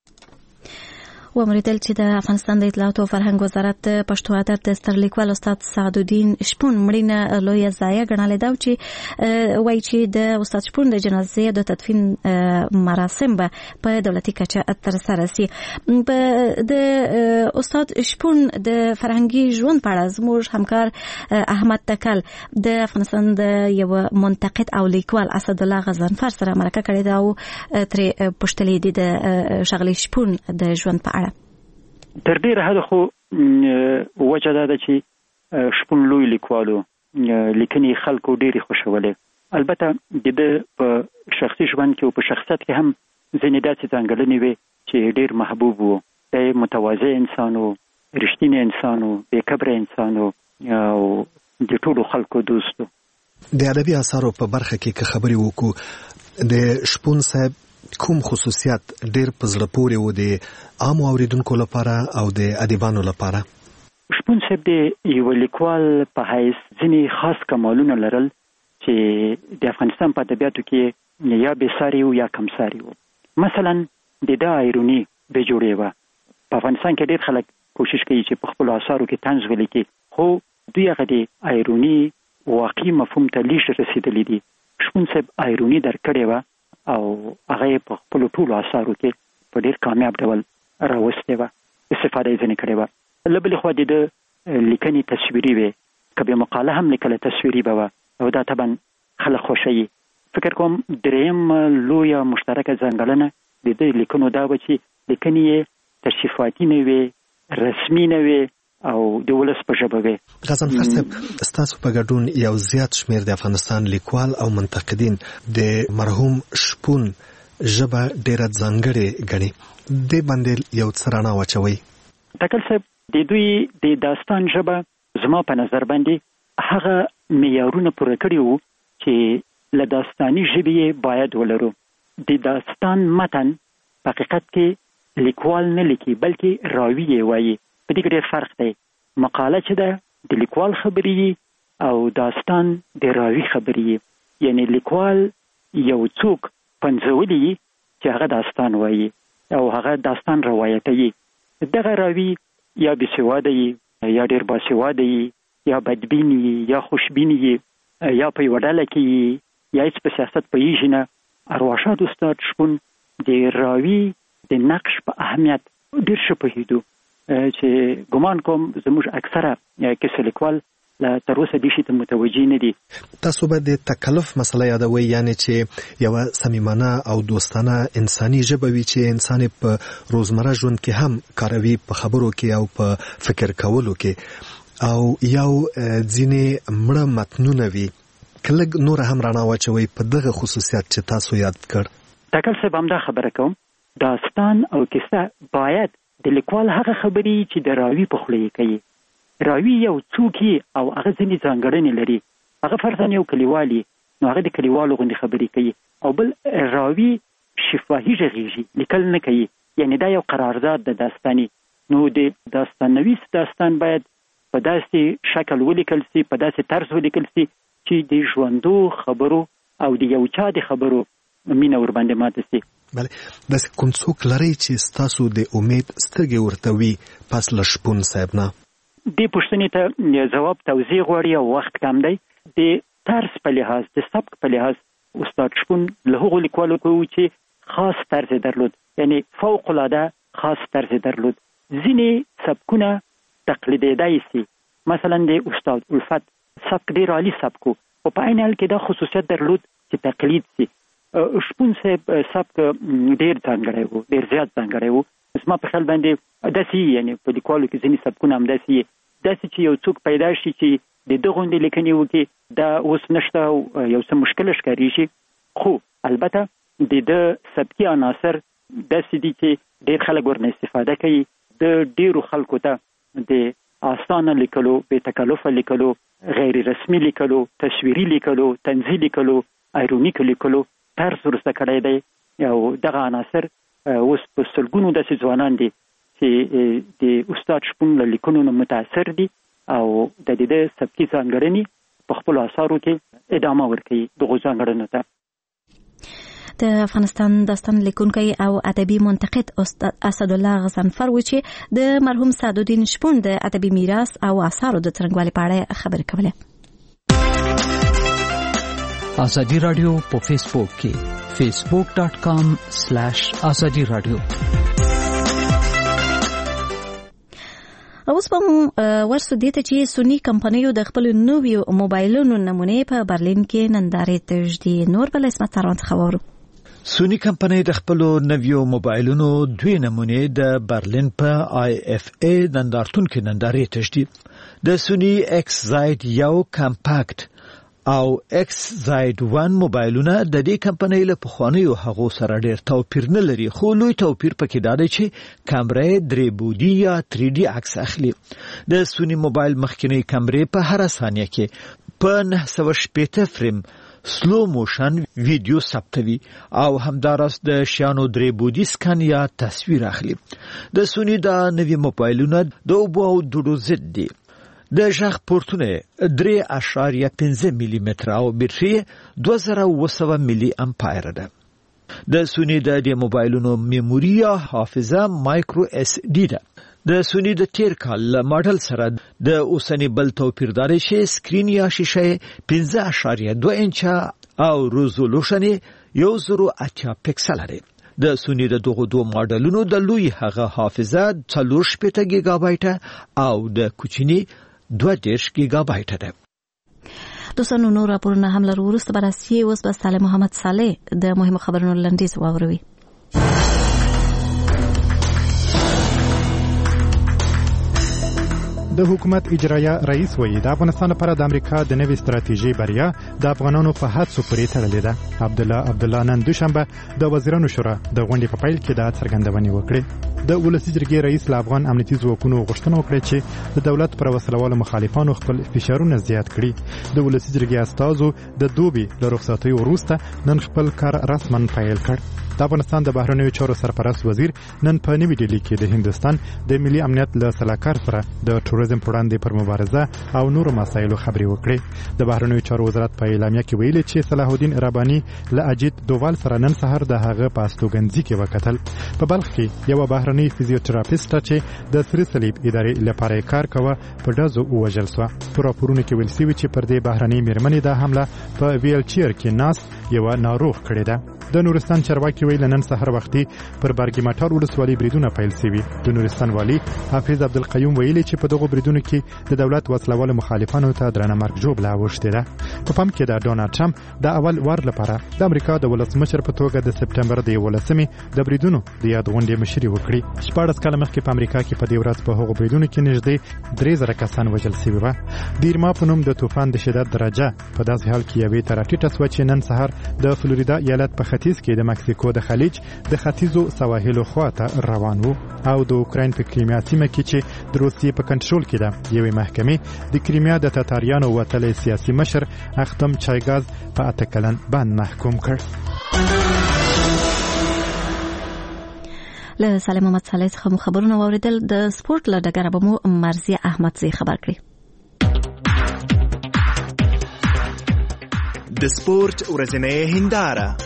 ومریدل چې د افغانستان د اطلاعات او فرهنګ وزارت پښتو ادب د ستر لیکوال استاد سعدالدین شپون مړینه لویه ضایعه ګڼلې ده چې وایي چې د استاد شپون د جنازې د تدفین مراسم به په دولتي کچه ترسره شي. د استاد شپون د فرهنګي ژوند په اړه زموږ همکار احمد تکل د افغانستان د یو منتقد او لیکوال اسدالله غضنفر سره مرکه کړې ده او ترې پوښتلې دي د ښاغلي شپون د ژوند په اړه. تر ډیره حد خو وجه دا ده چې شپون لوی لیکوالو، لیکنې خلکو ډېرې خوښولې. البته د ده په شخصي ژوند کې او په شخصیت کې هم ځینې داسې ځانګړنې وې چې ډېر محبوب وو. دی متواضع انسان وو، رښتینی انسان وو، بې کبره انسان وو او د ټولو خلکو دوست وو. د ادبي اثارو په برخه کې که خبرې وکړو، د شپون صاحب کوم خصوصیات ډېر په زړه پورې و د عام اوریدونکو لپاره او د ادیبانو لپاره؟ شپون صاحب د یو لیکوال په حیث ځینې خاص کمالونه لرل چې د افغانستان په ادبیاتو کې یا بېساري و یا کمساري و. مثلا د دا ایروني به جوړې وه. په افغانستان کې ډېر خلک کوشش کوي چې په خپلو اثارو کې طنز ولیکي، خو دوی هغه د ایروني واقعي مفهوم ته لیږ رسېدلی دي. شپون صاحب ایروني درکړې وه او هغه یې په خپلو ټولو اثارو کې په ډېر کامیاب ډول راوستې وه، استفاده یې ځینې کړې وه. له بلې خوا د ده لیکنې تصویري وې، که بیا مقاله هم لیکله تصویري به وه او دا طبعا خلک خوښوي. فکر کوم دریم لویه مشترکه ځانګړنه د ده لیکنو دا وه چې لیکنې یې تشریفاتي نه وې، رسمي نه وې او د ولس په ژبه وې. غضنفر صاحب، ستاسو په ګډون یو زیات شمېر د افغانستان لیکوال او منتقدین د مرحوم شپون ژبه ډېره ځانګړې ګڼي. دې باندې یو څه رڼا واچوئ. ټاکل صاحب، د دوی د داستان ژبه زما په نظر باندې هغه معیارونه پوره کړي وو چې له داستاني ژبې باید ولرو. د داستان متن په حقیقت کې لیکوال نه لیکي بلکې راوي یې وایي. په دې کې ډېر فرق دی. مقاله چې ده د لیکوال خبرې او داستان د راوي خبرې، یعنی لیکوال یو څوک پنځولی چې هغه داستان وایي او هغه داستان روایتوي. دغه راوي یا بېسواده یا ډېر باسواده یا بدبین یا خوشبین یا په یوه ډله کې یا هېڅ په سیاست پوهېږي نه. ارواښاد استاد شپون د راوي د نقش په اهمیت ډېر ښه پوهېدو چې ګمان کوم زموږ اکثره کیسه لیکوال تر اوسه دې شي ته متوجه نه دي. تاسو به د تکلف مسله یادوئ، یعنی چې یوه صمیمانه او دوستانه انساني ژبه وي چې انسان په روزمره ژوند کې هم کاروي، په خبرو کې او په فکر کولو کې، او یو ځینې مړه متنونه وي. که لږ نور هم رڼا واچوئ په دغه خصوصیات چې تاسو یاد کړ. ټاکل صاحب، همدا خبره کوم. داستان او کیسه باید د لیکوال هغه خبرې چې د راوي په خوله یې کوي. راوي یو څوک او هغه ځینې ځانګړنې لري. هغه فرضاً یو کلیوال نو هغه د کلیوالو غوندې خبرې کوي، او بل راوي شفاهي غږیږي، لیکل نه کوي. یعنی دا یو قرارداد د داستاني. نو د داستان نویس داستان باید په داسې شکل ولیکل سي، په داسې طرز ولیکل سي چې د ژوندو خبرو او د یو چا د خبرو مینه ورباندې ماته سي. بله، داسې کوم څوک لرئ چې ستاسو د امید سترګې ورته وي پس له شپون صاحب نه؟ دې پوښتنې ته ځواب توضیح غواړي او وخت کم دی. د طرز په لحاظ، د سبک په لحاظ استاد شپون له هغو لیکوالو کې و چې خاص طرز درلود، یعنی فوق العاده خاص طرز درلود. ځینې سبکونه تقلیدېدای سي. مثلا د استاد الفت سبک ډېر عالي سبک و، خو په عین حال کې دا خصوصیت درلود چې تقلید سي. شپون صاحب سبک ډېر ځانګړی و، ډېر زیات ځانګړی و. زما په خیال باندې داسې یعنی په لیکوالو کې ځینې سبکونه هم داسې چې یو څوک پیدا شي چې د ده غوندې لیکنې وکړي، دا اوس نشته او یو څه مشکله ښکارېږي. خو البته د ده سبکي عناصر داسې دي چې ډېر خلک ورنه استفاده کوي. د ډېرو خلکو ته د آسانه لیکلو، بې تکلفه لیکلو، غیر رسمي لیکلو، تصویري لیکلو، طنزي لیکلو، ایرونیک لیکلو طرز ورسته کړی دی. او دغه عناصر اوس په سلګونو داسې ځوانان دي چې د استاد شپون له لیکنو نه متاثر دي او د ده سبکي ځانګړنې په خپلو اثارو کې ادامه ورکوي دغو ځانګړنو ته. د افغانستان داستان لیکونکی او ادبي منتقد استاد اسدالله غضنفر و چې د مرحوم سعدالدین شپون د ادبي میراث او اثارو د څرنګوالي په اړه خبرې کوله. ازادي رادیو په فیسبوک کې facebook.com/ازادي رادیو. اوس په ورسو دي ته چې سونی کمپنیو د خپل نویو موبایلونو نمونې په برلین کې نندارې تجدي. نور بل اسمت تران خبرو. سونی کمپنۍ د خپل نویو موبایلونو دوی نمونې د برلین په IFA نندارتون کې نندارې تجدي. د سونی ایکس زاید یو کمپاکټ او ایکس زاید 1 موبایلونه د دې کمپنۍ له پخوانیو هغو سره ډېر توپیر نه لري، خو لوی توپیر پکې دا دی چې کیمرې 3 بعدي یا 3D عکس اخلي. د سونی موبایل مخکینی کیمرې په هر ثانیه کې په 960 فریم سلو موشن ویډیو ثبتوي او همدارس د شیانو درې بودی سکن یا تصویر اخلي. د سونی د نوي موبایلونو د اوبو او دوړو ضد دي. د ژغ پورتونه 3.5 ملي متر او بیټري 2700 ملي امپایر ده. د سونی د موبایلونو میموري یا حافظه مایکرو اس ډي ده. د سونی د تیر کال ماډل سره د اوسنی بل توپیر داري چې سکرین یا شیشه 5.2 انچ او ریزولوشن 1080 پکسل لري. د سونی د دغه دوه ماډلونو د لوی هغه حافظه 4 گیگابایت او د کوچنی 2 گیگابایت ده. دوستانو نور راپورونه هم لرو. وروسته بررسي اوس به صالح محمد صالح د مهمو خبرونو لنډیز واوروي. د حکومت اجرایه رئیس وایي د افغانستان لپاره د امریکا د نوې ستراتیژي بریا د افغانانو په هڅو پورې تړلې ده. عبدالله نن دوشنبه د وزیرانو شورا د غونډې په پیل کې دا څرګندونې وکړې. د ولسي جرګې رئیس له افغان امنیتي ځواکونو غوښتنه وکړه چې د دولت پر وسلوالو مخالفانو خپل فشارونه زیات کړي. د ولسي جرګې استازو د دوبي له رخصتۍ وروسته نن خپل کار رسماً پیل کړ. د افغانستان د بهرنیو چارو سرپرست وزیر نن په نوې ډیلي کې د هندستان د ملي امنیت له سلاکار سره د ټوریزم پر وړاندې پر مبارزه او نورو مسایلو خبرې وکړې. د بهرنیو چارو وزارت په اعلامیه کې ویلي چې صلاح الدین رباني له اجیت دووال سره نن سهار د هغه په استوګنځي کې وکتل. په بلخ کې یو بهرنی فزیوتراپیست چې د سری صلیب ادارې لپاره کار کوي په ډزو ووژل شو. په راپورونو کې ویل شوی چې پر دې بهرنی میرمنې د حمله په ویل چیر کې ناس یو ناروغ کړی ده. د نورستان چارواکي ویل نن سحر وختي پر برګی مټار ولسوالۍ بریدونه پیل شوي. د نورستان والی حافظ عبدالقیوم ویلي چې په دغه بریدونو کې د دولت وسلوال مخالفانو ته درنه مرګ ژوبله اوښتې ده. په پام کې د ډونالد ټرمپ د اول وار لپاره د امریکا د ولسمشر په توګه د سپټمبر د 11مې د بریدونو د یاد غونډې مشري وکړي. 14 کاله مخکې په امریکا کې په دې ورځ په هغو بریدونو کې نږدې 3000 کسان وژل شوي وو. د ایرما په نوم د طوفان د شدت درجه په داسې حال کې یوې ته راټیټه شوه چې نن سهار د فلوریدا ایالت په ختیځ کې د مکسیکو د خلیج د ختیځو سواحلو خواته روان وو او د اوکراین په کریمیا سیمه کې چې د روسیې په کنټرول کې ده یوې محکمې د کریمیا د تاتاریانو وتلی سیاسي مشر اختم چایګاز په 8 کلن بند محکوم کړ. له صالح محمد صالح څخه مو خبرونه واوریدل. د سپورت له ډګره به مو مرضیه احمدزی خبر کړي. د سپورت ورځنۍ هنداره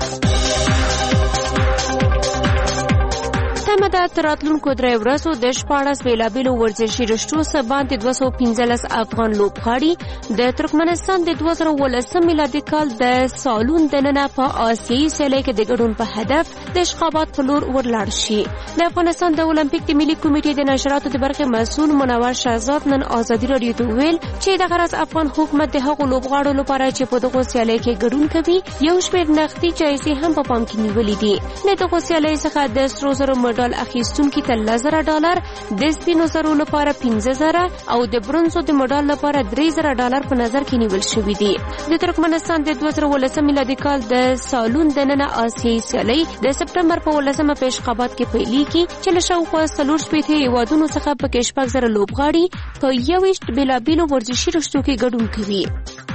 د تراتلونکو درې ورځو د 14 بیلابیلو ورزشي رشتو سره باندې 215 افغان لوبغاړي د ترکمنستان د 2018 میلادي کال د سالون دننه په آسیایي سیالۍ کې د ګډون په هدف د اشخابات په لور ورلاړ شي. د افغانستان د اولمپیک د ملي کمیټې د نشراتو د برخې مسؤل منور شهزاد نن ازادي رادیو ته ویل چې د غرض افغان حکومت د هغو لوبغاړو لپاره چې په دغه سیالۍ کې ګډون کوي یو شمېر نقدي جایزې هم په پام کې نیولې دي. د دغه سیالۍ څخه د سرو زرو مډال اخیستونکو ته $10,000، د سپینو زرو لپاره $15,000 او د برونزو د مډال لپاره $3,000 په نظر کې نیول شوی دي. د ترکمنستان د 2018 میلادي کال د سالون دننه آسیایي سیالۍ د سپټمبر په 18مه په اشخابات کې پیلېږي چې له شاوخوا 40 هیوادونو څخه پکې 6,000 لوبغاړي په 21 بیلابیلو ورزشي رشتو کې ګډون کوي.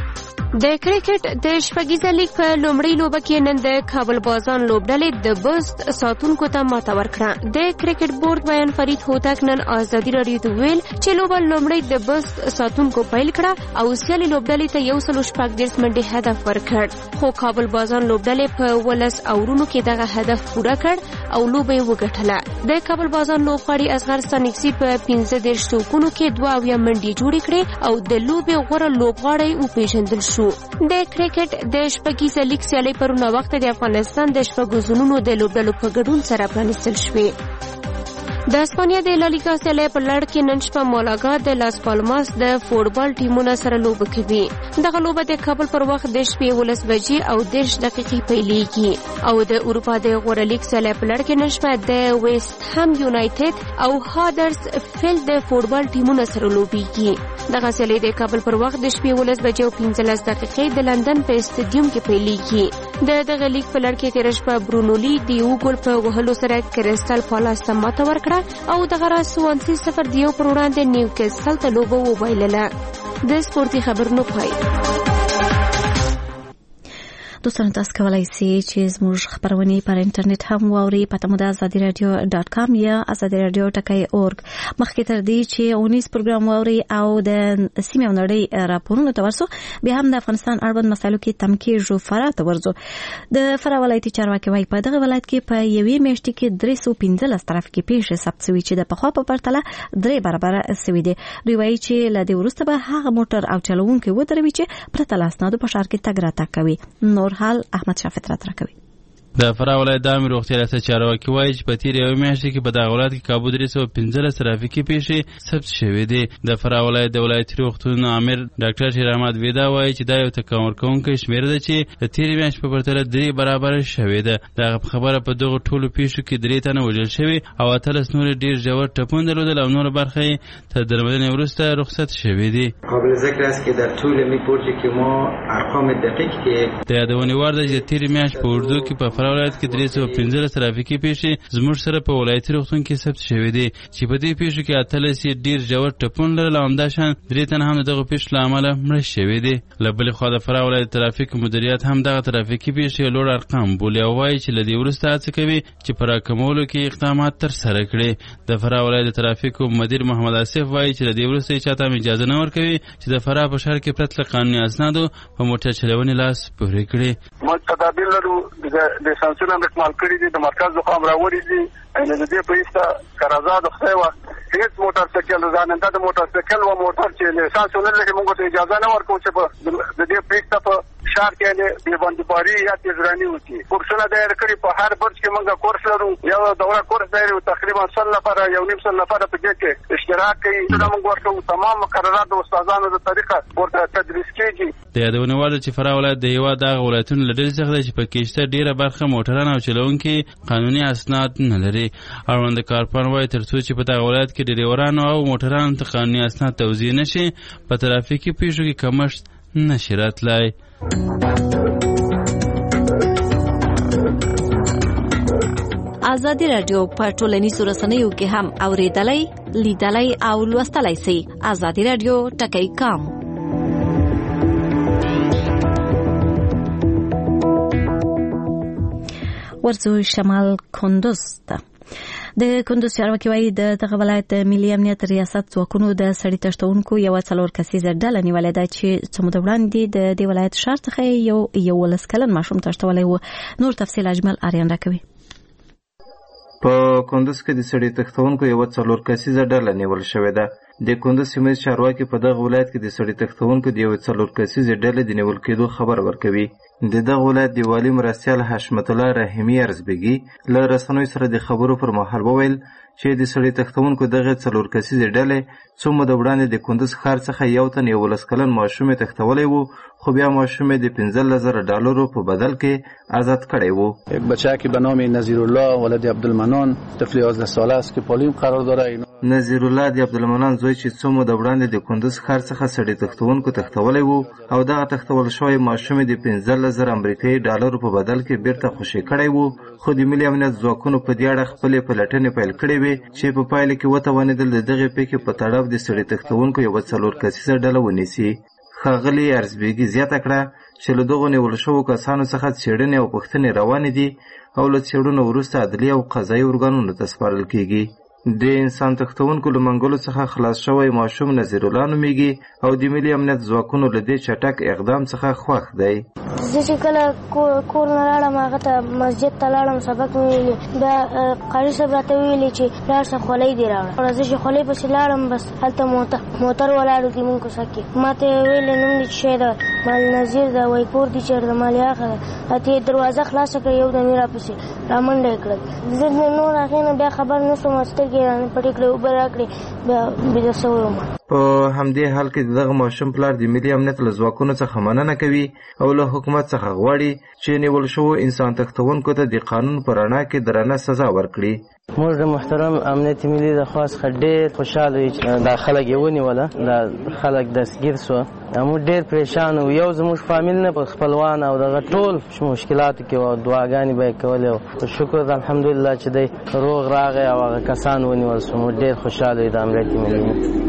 د کرکټ د شپږیزه لیګ په لومړۍ لوبه کې نن د کابل بازان لوبډلې د بست ساتونکو ته ماته ورکړه. د کرکټ بورډ بیان فرید هوتک نن ازادي رادیو ته ویل چې لوبه لومړی د بست ساتونکو پیل کړه او سیالي لوبډلې ته 140 منډې هدف ورکړ، خو کابل بازان لوبډلې په 12 اورونو کې دغه هدف پوره کړ او لوبه یې وګټله. د کابل بازان لوبغاړي اصغر ستانکزي په 15 توپونو کې 22 منډې جوړې کړې او د لوبې غوره لوبغاړی وپېژندل شو. د کرکټ د شپږیزه لیګ سیالۍ پرون وخت د افغانستان د شپږو زونونو د لوبډلو په ګډون سره پرانیستل شوې. د اسپانیا د لالیګا سیالۍ په لړ کې نن شپه مالاګا د لاس پالماس د فوټبال ټیمونو سره لوبه کوي. دغه لوبه د کابل پر وخت د شپې 11 بجې او 10 دقیقې پیلېږي او د اروپا د غوره لیګ سیالۍ په لړ کې نن شپه د ویسټ هم یونایټډ او هادرز فیلډ د فوټبال ټیمونو سره لوبېږي. دغه سیالۍ د کابل پر وخت د شپې 11 بجې او 15 دقیقې د لندن په استادیوم کې پیلېږي. دغه لیګ په لړ کې تیر شپه برونولي د یو ګول په وهلو سره کریسټل پالاس ته ماته ورکړه او دغه راز 0-0 پر وړاندې نیوکاسل ته لوبه وبایلله. د سپورتي خبرونو پای. دوستانو تاسو کولای شئ چې زموږ خبرونه پر انټرنیټ هم واورئ په تمه د azadiradio.com یا azadiradio.org. مخکې تر دې چې اونیز پروګرام واورئ او د سیمې او نړۍ راپورونو ته ورسو، بیا هم د افغانستان اړوند مسایلو کې تم کېږو. فراه ته ورځو. د فراه ولایتي چارواکي وايي په دغه ولایت کې په یوې میاشتې کې 315 ترافیکي پیښې ثبت شوي چې د پخوا په پرتله 3 برابره شوي دي. دوی وايي چې له دې وروسته به هغه موټر او چلوونکي ودروي چې پرته له اسنادو په ښار کې تګ راتګ کوي. نور حال احمد شاه فطرت راکوي. د فراه ولایت د عامه روغتیا ریاست چارواکي وایي چې په تېرې یوې میاشتې کې په دغه ولایت کې کابو 315 ترافیکي پیښې ثبت شوې دي. د فراه ولایت د ولایتي روغتون امیر ډاکټر شیر احمد ویدا وایي چې دا یو تکان ورکوونکی شمېر ده چې د تېرې میاشتې په پرتله 3 برابره شوې ده. دغه خبره په دغو ټولو پیښو کې 3 تنه وژل شوي او 18 نور ډېر ژور ټپونه درلودل او نور برخه یې تر درملنې وروسته رخصت شوې دي. قابل ذکر است که در طول میپرسه که ما ارقام دقیق که د یادونې وړ ده چې تېرې میاشتې په اردو کې په فراه ولایت کې 315 ترافیکي پیښې زموږ سره په ولایتي روغتون کې ثبت شوې دي چې په دې پیښو کې 18 ډېر ژور ټپونه لرل او همداشان 3 تنه هم دغه پیښو له امله مړه شوي دي. له بلې خوا د فراه ولایت ترافیک مدیریت هم دغه ترافیکي پیښې لوړ ارقام بولي او وایي چې له دې وروسته هڅه کوي چې په راکمولو کې اقدامات ترسره کړي. د فراه ولایت د ترافیکو مدیر محمد آصف وایي چې له دې وروسته چاته اجازه نه ورکوي چې د فراه په ښار کې پرته له قانوني اسنادو په موټر چلونې لاس پورې کړي. موږ تدابیر لرو د سانسور استعمال کړی دي، د مرکز له خوا راوړي دي. د دې په ایسته قرارداد خو هیڅ موټر سایکل ځاننده د موټر سایکل او موټر چې لیسانس نه لري موږ ته اجازه نه ورکوو چې د دې په ایسته په شهر کې د باندې یا تیزرانی وکړي. کورسونه دایر کړي په هر برج کې موږ کورس لرو، یو دوره کورس دایر تقریبا 100 نفر یو نیم سل نفر په دې کې اشتراک کوي. دا موږ ورکوو تمام مقررات د استادانو د طریقه ورته تدریس کیږي. د یادونه وړ چې فراه ولایت د هیواد دغه ولایتونو له ډلې څخه دی چې په کې شته ډېره برخه موټران او چلوونکي قانوني اسناد نه لري. اړوند کارپان وایي تر څو چې په دغه ولایت کې ډریورانو او موټرانو ته قانوني اسناد توزیع نشي په ترافیکي پیښو کې کمښت نشي راتلی. ازادي رادیو په ټولنیزو رسنیو کې هم اوریدلای، لیدلای او لوستلای شئ. ازادي رادیو ټکی کام. ورځو شمال کندوز ته. د کندوز چارواکي وايي د دغه ولایت د ملي امنیت ریاست ځواکونو د سړي تښتونکو یو 4 کسیزه ډله نیولې ده چې څه موده وړاندې د دې ولایت ښار څخه یو 11 کلن ماشوم تښتولی و. نور تفصیل اجمل آریان راکوي. په کندوز کې د سړي تښتونکو یو 4 کسیزه ډله نیول شوې ده. د کندوز سیمه چارواکي په دغه ولایت کې د سړي تښتونکو د یو 4 کسیزه ډلې د نیول کېدو خبر ورکوي. د دغه ولایت د والي مرستیال حشمت الله رحیمي ارزبګي له رسنیو سره د خبرو پر مهال وویل چې د سړي تښتونکو دغه 4 کسیزه ډلې څو موده وړاندې د کندوز ښار څخه یو تن 11 کلن ماشوم تښتولی و، خو بیا ماشوم د $15,000 په بدل کې آزاد کړی و. یک بچه که به نام نظیرالله ولد عبدالمنان طفل 11 ساله است که پالیم قرار داره. نظیرالله د عبدالمنان زوی چې څو موده وړاندې د کندوز ښار څخه سړي تښتونکو تښتولی و او دغه تښتول شوی ماشوم د $15,000 امریکایي ډالرو په بدل کې بیرته خوشي کړی و، خو د ملي امنیت ځواکونو په دې اړه خپلې پلټنې پیل کړې وې چې په پایله کې وتوانېدل د دغې پېښې په تړاو د سړي تښتونکو یوه 4 کسیزه ډله ونیسي. ښاغلي ارزبېګي زیاته کړه چې له دغو نیول شوو کسانو څخه څېړنې او پوښتنې روانې دي او له څېړنو وروسته عدلي او قضایي ارګانونو ته سپارل کېږي. د انسان تښتونکو له منګولو څخه خلاص شوی ماشوم نظیرالله نومیږي او د ملي امنیت ځواکونو له دې چټک اقدام څخه خوښ دی. زه چې کله کور نه لاړم هغه ته مسجد ته لاړم سبق مې ویلي، بیا قاري صاحب راته ویلي چې لاړ شه خولۍ دې راوړه. زه چې خولۍ پسې لاړم بس هلته موټر ولاړو دي مونږ کوڅه کې. ما ته یې ویلې نوم دې چې د مال نظیر ده، وایي کور دې چېرته مالیاخه ده. ته یې دروازه خلاصه کړه یو دم یې راپسې رامنډه یې کړل. زه نور هغې نه بیا خبر نه شوم، سترګې یې رانه پټې کړې، اوبه راکړې، بیا بیده شوی وم. په همدې حال کې دغه ماشوم پلار د ملي امنیت له ځواکونو څخه مننه کوي او له حکومت څخه غواړي چې نیول شوو انسان تښتونکو ته د قانون په رڼا کې درنه سزا ورکړي. موږ د محترم امنیت ملي د خوا څخه ډېر خوشحاله یو چې دا خلک یې ونیوله، دا خلک دستګیر سوه. موږ ډېر پریشان وو، یو زموږ فامیل نه په خپلوان او دغه ټول مشکلاتو کې وو، دعاګانې به یې کولې. شکر الحمدلله چې دی روغ راغی او هغه کسان ونیول سو. موږ ډېر خوشحاله یو د امنیت ملي.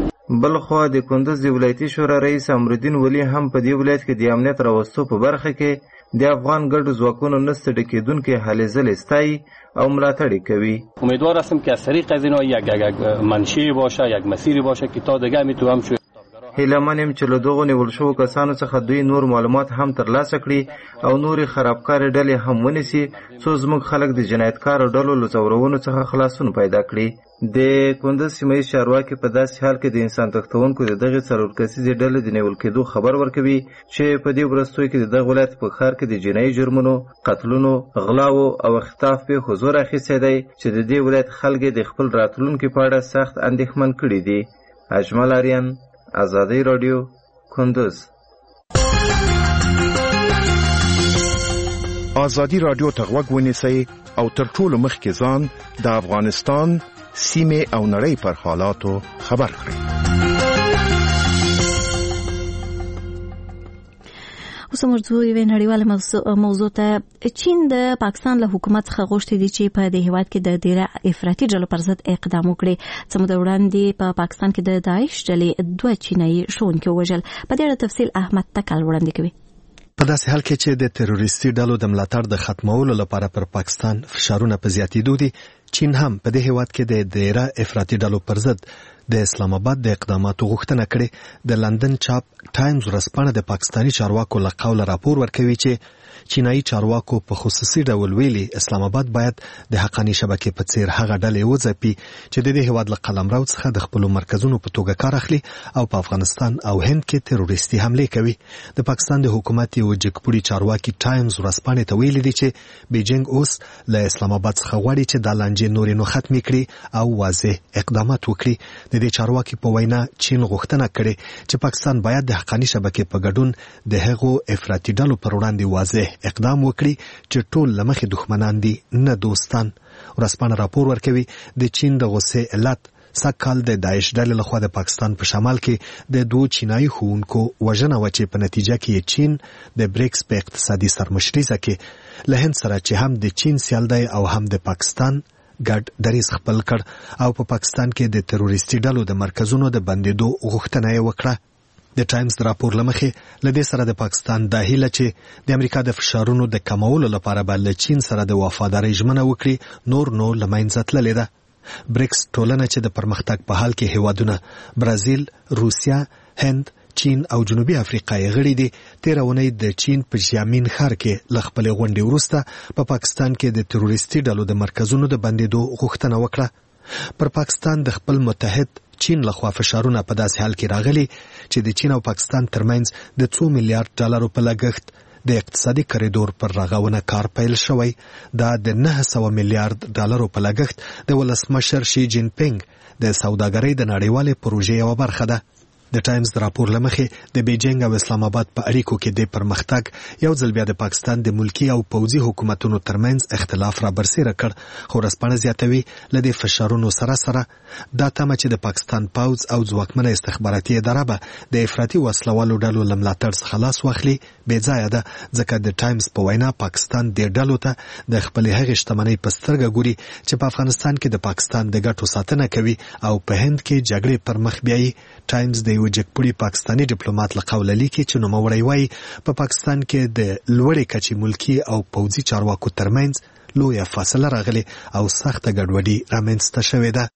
بلخوا د کندوز د ولایتي شورا رئیس امرالدین ولی هم په دې ولایت کې د امنیت راوستو په برخه کې د افغان ګډو ځواکونو نه ستړي کېدونکې هلې ځلې ستایي او ملاتړ کوي. امیدوار هستم که از طریق از اینا یک منشی باشه، یک مسیری باشه که تا دیگه میتونم شو. هیلهمن یم چې له دغو نیول شوو کسانو څخه دوی نور معلومات هم ترلاسه کړي او نورې خرابکارې ډلې هم ونیسي څو زموږ خلک د جنایتکارو ډلو له ځورونو څخه خلاصون پیدا کړي. د کندز سیمه ییز چارواکي په داسې حال کې د انسان تښتونکو د دغې څلور کسیزې ډلې د نیول کېدو خبر ورکوي چې په دې وروستیو کې د دغه ولایت په ښار کې د جنایي جرمونو، قتلونو، غلاو او اختطاف پیښو زور اخیستی دی چې د دې ولایت خلک د خپل راتلونکي په اړه سخت اندېښمن کړي دي. اجمل آریان، آزادی رادیو، کندز. آزادی رادیو ته غوږ ونیسئ او تر ټولو مخکې ځان د افغانستان سیمې او نړۍ پر حالاتو خبر کړئ. اوس موضوع یو نړیواله موضوع ته. چین د پاکستان له حکومت څخه غوښتي دي چې په دې هیواد کې د ډیره افراطي ډلو پر ضد اقدام وکړي. څه موده وړاندې په پاکستان کې د داعش ډلې 2 چینایي ښوونکي ووژل. په دې اړه تفصیل احمد تکل وړاندې کوي. په داسې حال کې چې د تروریستي ډلو د ملاتړ د ختمولو لپاره پر پاکستان فشارونه په زیاتېدو دي، چین هم په دې هیواد کې د ډیره افراطي ډلو پر ضد د اسلام آباد د اقداماتو غوښتنه کړې. د لندن چاپ ټایمز ورځپاڼه د پاکستاني چارواکو له قوله راپور ورکوي چې چینایي چارواکو په خصوصي ډول ویلي اسلام آباد باید د حقاني شبکې په څیر هغه ډلې وځپي چې د دې هیواد له قلمرو څخه د خپل مرکزونو په توګه کار اخلي او په افغانستان او هند کې تروریستي حمله کوي. د پاکستان د حکومت یو جګپوړي چارواکي ټایمز ورځپاڼې ته ویلي دي چې بیجینګ اوس له اسلام آباد څخه غواړي چې د لانجې نورې نو ختمې کړي او واضح اقدامات وکړي. د دې چارواکي په وینا چین غوښتنه کړې چې پاکستان باید د حقاني شبکې په ګډون د هغو افراطي ډلو پر وړاندې واضح اقدام وکړي چې ټول لمخې دښمنان دي نه دوستان. ورځپاڼه راپور ورکوي د چین د غوسې علت سږکال د داعش ډلې لخوا د پاکستان په شمال کې د 2 چینایي ښوونکو وژنه وه چې په نتیجه کې چین د بریکس په اقتصادي سرمشریزه کې له هند سره چې هم د چین سیال دی او هم د پاکستان ګډ دریځ خپل کړ او په پاکستان کې د تروریستي ډلو د مرکزونو د بندېدو غوښتنه یې وکړه. د ټایمز د راپور لمخې له دې سره د پاکستان دا هیله چې د امریکا د فشارونو د کمولو لپاره به له چین سره د وفادارۍ ژمنه وکړي نور نو له منځه تللې ده. بریکس ټولنه چې د پرمختګ په حال کې هیوادونه برازیل، روسیا، هند، چین او جنوبي افریقا یې غړي دي، تېره اونۍ د چین په ژیامین ښار کې له خپلې غونډې وروسته په پاکستان کې د تروریستي ډلو د مرکزونو د بندېدو غوښتنه وکړه. پر پاکستان د خپل متحد چین لخوا فشارونه په داسې حال کې راغلي چې د چین او پاکستان ترمنځ د 2 میلیارډ ډالرو په لګښت د اقتصادي کریډور پر رغونه کار پیل شوی. دا د 900 میلیارډ ډالرو په لګښت د ولسمشر شي جین پینګ د سوداګرۍ د نړیوالې پروژې یوه برخه ده. د ټایمز د راپور لمخې د بیجینګ او اسلام آباد په اړیکو کې د پرمختګ یو ځل بیا د پاکستان د ملکی او پوځي حکومتونو ترمنځ اختلاف را برسېره کړ. خو ورځپاڼه زیاتوي له دې فشارونو سره سره دا تمه چې د پاکستان پوځ او ځواکمنه استخباراتي اداره به د افراطي وسلوالو ډلو له ملاتړ څخه لاس واخلي بې ځایه ده، ځکه د ټایمز په وینا پاکستان دې ډلو ته د خپلې هغې شتمنۍ په سترګه ګوري چې په افغانستان کې د پاکستان د ګټو ساتنه کوي او په هند کې جګړې پر مخ بیایي. ټایمز د یو جګپوړي پاکستاني ډیپلوماټ له قوله لیکي چې نوموړی وایي په پاکستان کې د لوړې کچې ملکي او پوځي چارواکو ترمنځ لویه فاصله راغلې او سخته ګډوډي رامنځته شوې ده.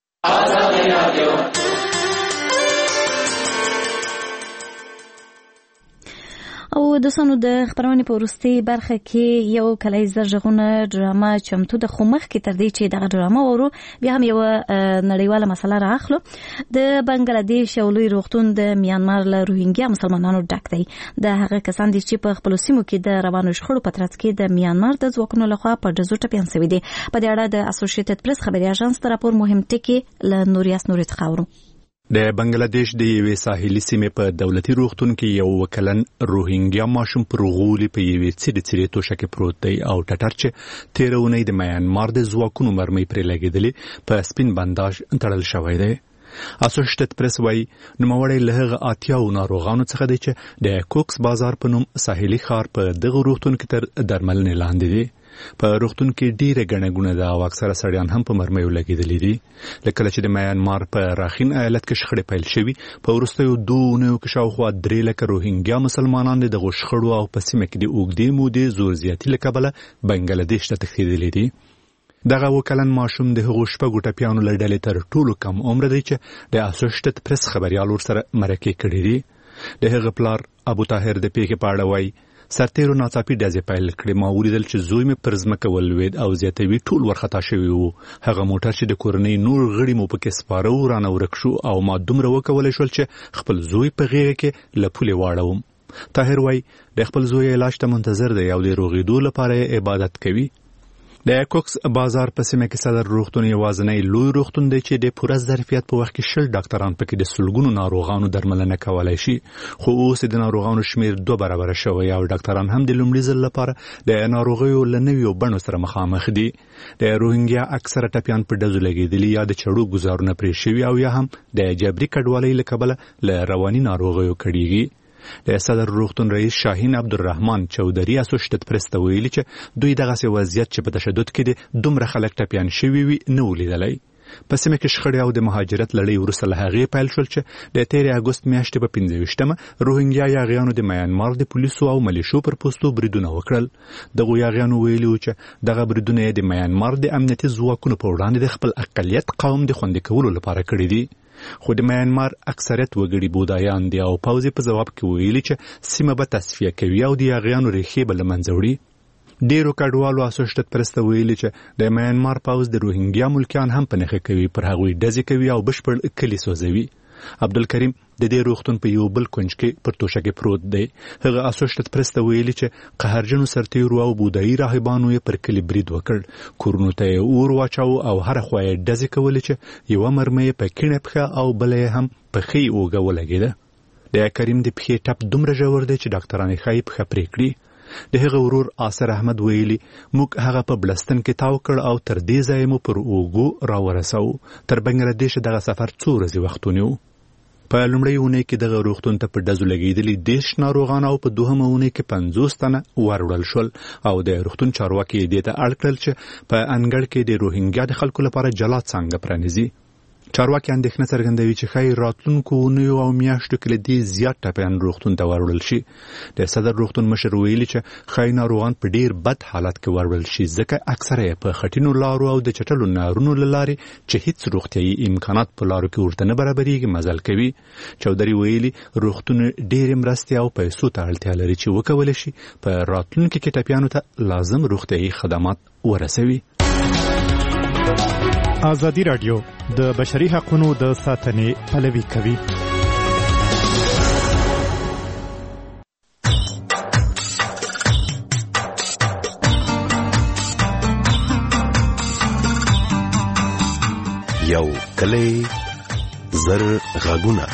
او د سونو د خبرونې په وروستي برخه کې یو کلی زرغونه ډرامه چمتو د خو مخکې تر دې چې دغه ډرامه ورو بیا هم یو نړیواله مسله راخلو. د بنگلاديش یو لوی روغتون د میانمار له روهینګیا مسلمانانو ډک دی. د هغه کسان دي چې په خپل سیمو کې د روانو شخړو په ترڅ کې د میانمار د ځواکونو لخوا په ډزو ټپيان شوي دي. په دې اړه د اسوسییټډ پریس خبري اژانس ته راپور مهم ټکی له نوریاس نوري څخه اورو. د بنگلاديش د یوې ساحلي سیمې په دولتي روغتون کې یو وکلن روهینګیا ماشوم پر غولي په یوې څېړې توشه کې پروت دی او ټټر چې تیرونې د میانمار د ځواکونو مرمۍ پرې لګېدلې په سپین بنداژ تړل شوی دی. اسوسییټډ پریس وايي نوموړی له هغه 80 ناروغانو څخه دی چې د کوکس بازار په نوم ساحلي ښار په دغه روغتون کې تر درملنې لاندې دی. په روغتون کې ډیره ګڼه ده او اکثره سړیان هم په مرمیو لګیدلي دي. لکه چې د میانمار په راخین ایالت کې شخړې پیل شوي، په وروستیو 2 اونیو کې شاوخوا 3 لکه روهینګیا مسلمانان د دغو شخړو او په سیمه کې د اوږدې مودې زور زیاتي له کبله بنګلادیش ته تښتېدلي دي. دغه 2 کلن ماشوم د هغو 6 ټپیانو له ډلې تر ټولو کم عمره دی چې د اسوشیټډ پریس خبریال ورسره مرکې کړې دي. د هغه پلار ابو طاهر د پیښې په اړه وایي سرتیرو ناڅاپي ډزې پیل کړې. ما ولیدل چې زوی مې پر ځمکه ولوېد او زیاتوي ټول ورخطا شوي وو. هغه موټر چې د کورنۍ نور غړي مو پکې سپاره وو رانه ورک شو او ما دومره وکولی شول چې خپل زوی په غېږه کې له پولې واړوم. طاهر وایي د خپل زوی علاج ته منتظر دی او د روغېدو لپاره عبادت کوي. د کوکس بازار په سیمه کې صدر روغتون یوازینی لوی روغتون دی چې د پوره ظرفیت په وخت کې 60 ډاکټران پکې د سلګونو ناروغانو درملنه کولای شي، خو اوس د ناروغانو شمیر 2 برابر شوی او ډاکټران هم د لومړي ځل لپاره د ناروغیو له نویو بڼو سره مخامخ دي. د روهینګیا اکثره ټپیان په ډزو لګېدلي یا د چړو ګزارونه پرې شوي او یا هم د جبري کډوالۍ له کبله له رواني ناروغیو کړيږي. د صدر روغتون رئیس شاهین عبدالرحمن چودري اسوشیټډ پریس ته ویلي چې دوی دغسې وضعیت چې په تشدد کې د دومره خلک ټپیان شوي وي نه ولیدلی. په سیمه کې شخړې او د مهاجرت لړۍ وروسته له هغې پیل شول چې د 13 اګوست میاشتې په 25مه روهینګیا یاغیانو د میانمار د پولیسو او ملیشو پر پوستو بریدونه وکړل. دغو یاغیانو ویلي وو چې دغه بریدونه د میانمار د امنیتي ځواکونو په وړاندې د خپل اقلیت قوم د خوندي کولو لپاره کړي دي. خو د میانمار اکثریت وګړي بودایان دي او پوځ په ځواب کې ویلي چې سیمه به تصفیه کوي او د یاغیانو ریښې به له منځه وړي. ډیرو کډوالو اسوشیټډ پریس ته ویلي چې د میانمار پوځ د روهینګیا ملکیان هم په نښه کوي، پر هغوی ډزې کوي او بشپړ کلي سوځوي. عبدالکریم د دې روغتون په یو بل کونج کې پر توشه کې پروت دی. هغه اسوشیټډ پریس ته ویلي چې قهرجنو سرتیرو او بودایي راهبانو یې پر کلي برید وکړ، کورونو ته یې اور واچاوه او هره خوا یې ډزې کولې چې یوه مرمۍ یې په کیڼه پښه او بله یې هم په ښۍ اوږه ولګېده. د کریم د پښې ټپ دومره ژور دی چې ډاکټران یې ښایي پښه پرې کړي. د هغه ورور آصر احمد ویلي موږ هغه په بلستن کې تاو کړ او تر دې ځایه مو پر اوږو راورسو. تر بنګلادیش دغه سفر 2 ورځې وخت ونیو. په لومړۍ اونۍ کې دغه روغتون ته په ډزو لګېدلي 10 ناروغان او په 2مه اونۍ کې 50 تنه وروړل شول او د روغتون چارواکي یې دې ته اړ کړل چې په انګړ کې د روهینګیا د خلکو لپاره جلا څانګه پرانیزي. چارواکي اندېښنه څرګندوي چې ښایي راتلونکو اونیو او میاشتو کې له دې زیات ټپیان روغتون ته وروړل شي. د صدر روغتون مشر ویلي چې ښایي ناروغان په ډیر بد حالت کې وروړل شي ځکه اکثره یې په خټینو لارو او د چټلو نارونو له لارې چې هیڅ روغتیایي امکانات په لارو کې ورته نه برابرېږي مزل کوي. چودري ویلي روغتون ډېرې مرستې او پیسو ته اړتیا لري چې وکولی شي په راتلونکي کې ټپیانو ته لازم روغتیایي خدمات ورسوي. ازادي راډیو د بشري حقوقو د ساتنې پلوي کوي. یو کلی زر غږونه.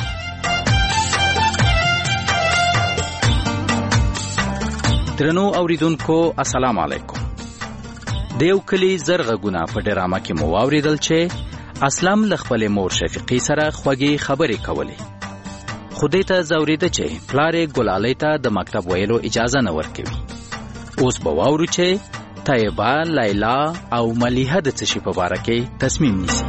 درنو اوریدونکو السلام علیکم. د یو کلی زر غږونه په ډرامه کې مو واوریدل چې اسلم له خپلې مور شفیقې سره خوږې خبرې کولې، خو دې ته ځورېده چې پلار یې ګلالۍ ته د مکتب ویلو اجازه نه ورکوي. اوس به واورو چې طیبه، لیلا او ملیحه د څه شي په باره کې تصمیم نیسي.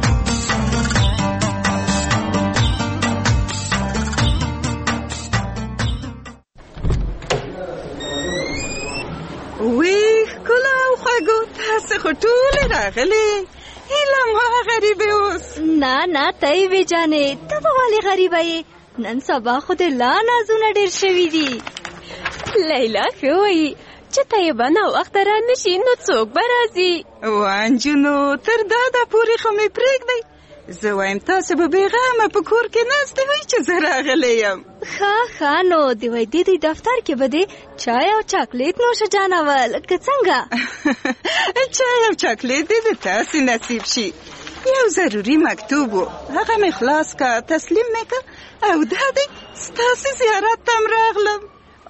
خو ټولې راغلې هیله ما غریبې اوس. نه طیبې جانې ته به ولې غریبه یې؟ نن سبا خو د لا نازونه ډېر شوي دي. لیلا ښه وایي چې طیبه ناوخته را نشي نو څوک به راځي؟ وانجونو تر داده پورې خو مې پرېږدئ. زه وایم تاسو به بېغمه په کور کې ناستې وئ چې زه راغلی یم. ښه نو د ویدې دفتر کې به دې چای او چاکلیټ نوشه جانول که څنګه؟ چای او چاکلیټ دې د تاسې نصیب شي. یو ضروري مکتوب و هغه مې خلاص که تسلیم مې که او دا دی ستاسې زیارت ته م راغلم.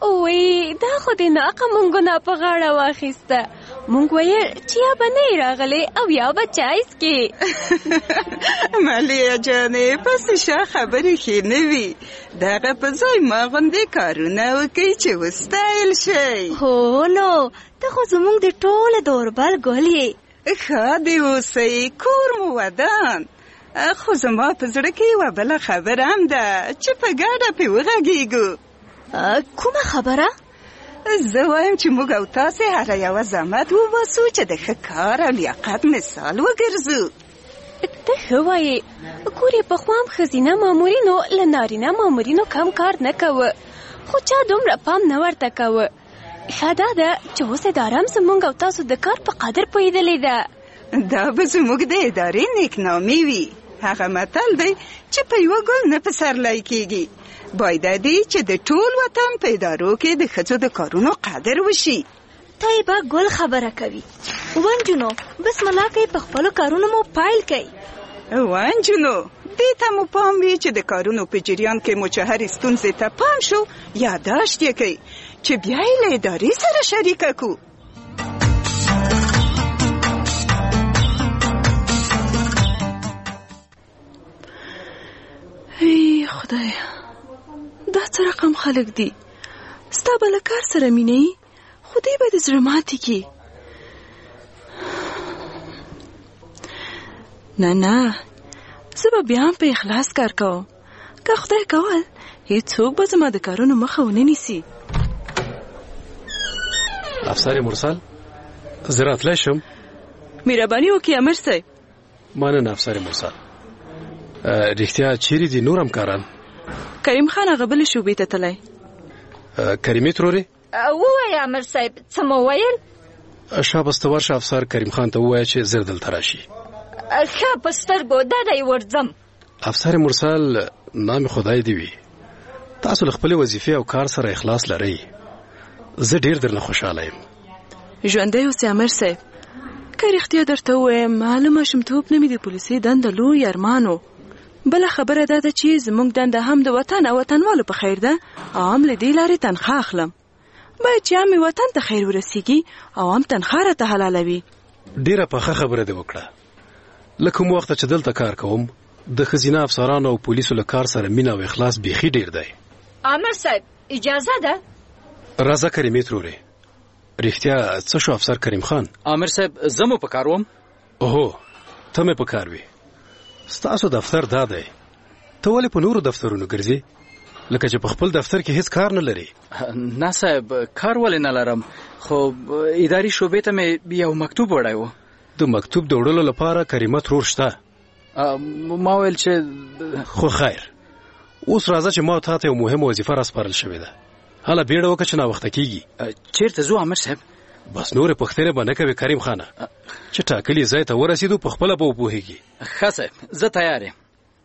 اوی دا خو دې ناقه مونږ ګناه په غاړه واخیسته. مونږ ویل چې یا به نه راغلی او یا به چای څکې. مالیا جانې پسې شا خبرې ښې نه وي. دغه په ځای ما غوندې کارونه وکړئ چې وستایل شئ. هو نو ته خو زموږ د ټوله دوربل ګل یې. ښه دې اوسئ، کور مو ودان. خو زما په زړه کې یوه بله خبره هم ده چې په ګډه پې وغږېږو. کومه خبره؟ زه وایم چې موږ او تاسې هره یوه زحمت وباسو چې د ښه کار او لیاقت مثال وګرځو. ته ښه وایې. ګورې پخوا هم ښځینه مامورینو له نارینه مامورینو کم کار نه کوه، خو چا دومره پام نه ورته کوه. ښه دا ده چې اوس اداره هم زموږ او تاسو د کار په قدر پوهېدلې ده. دا به زموږ د ادارې نیکنامي وي. هغه متل دی چې په یوه ګل نه پسرلی کېږي. باید دی چې د ټول وطن په ادارو کې د ښځو د کارونو قدر وشي. طیبه ګل خبره کوي. ونجونو بسم الله کوي، په خپلو کارونو مو پایل کوي. ونجونو دې ته مو پام وي چې د کارونو په جریان کې مو چې هرې ستونزې ته پام شو یاداشت یې کوي چې بیا یې له ادارې سره شریکه کړو. ای خدایا، دا څه رقم خلک دي؟ ستا به له کار سره مینه یي، خو دوی به د زړه ماتې کړي. نه زه به بیا هم په اخلاص کار کوم. که خدای کول هیڅوک به زما د کارونو مخه ونه نیسي. افسر مرسل، زه راتلی شم؟ مهرباني وکړئ امر صاحب. مننه افسر مرسل. رښتیا چیرې دي نور همکاران؟ کریم خان هغه بلې شعبې ته تللی. کریمې ترورې؟ ووایه امر صاحب، څه مو ویل؟ شاباس ته ورشه افسر کریم خان ته ووایه چې زر دلته راشي. ښه په سترګو دا دی ورځم. افسر مرسل، نام خدای دی وي، تاسو له خپلې وظیفې او کار سره اخلاص لرئ. زه ډېر درنه خوشحاله یم. ژوندی اوسې امر صاحب. که رښتیا درته ووایم، له ماشومتوب نه مې د پولیسي دنده لوی ارمان و. بله خبره دا ده چې زموږ دنده هم د وطن او وطنوالو په خیر ده، او هم له دې لارې تنخواه اخلم. باید چې هم مې وطن ته خیر ورسیږي او هم تنخواه راته حلالوي. ډېره پخه خبره دې وکړه. له کوم وخته چې دلته کار کوم، د ښځینه افسرانو او پولیسو له کار سره مینه او اخلاص بیخي ډېر دی. امر صاحب اجازه ده؟ راځه کریمې ترورې. رښتیا څه شو افسر کریم خان؟ امر صاحب زه مو په کار وم. اوهو، ته مې په کار وې. ستاسو دفتر دا دی، ته ولې په نورو دفترونو ګرځې؟ لکه چې په خپل دفتر کې هیڅ کار نه لري. نه صاحب، کار ولې نه لرم، خو اداري شعبې ته مې یو مکتوب وړی و. د مکتوب د وړلو لپاره کریمه ترور شته؟ ما ویل چې خو خیر، اوس راځه چې ما تا ته یو مهمه وظیفه راسپارل شوې ده. هله بیړه وکړه چې ناوخته کېږي. چیرته ځو امر صاحب؟ بس نورې پوښتنې به نه کوې کریم خانه. چې ټاکلي ځای ته ورسېدو په خپله به وپوهېږي. ښه صاحب، زه تیار یم.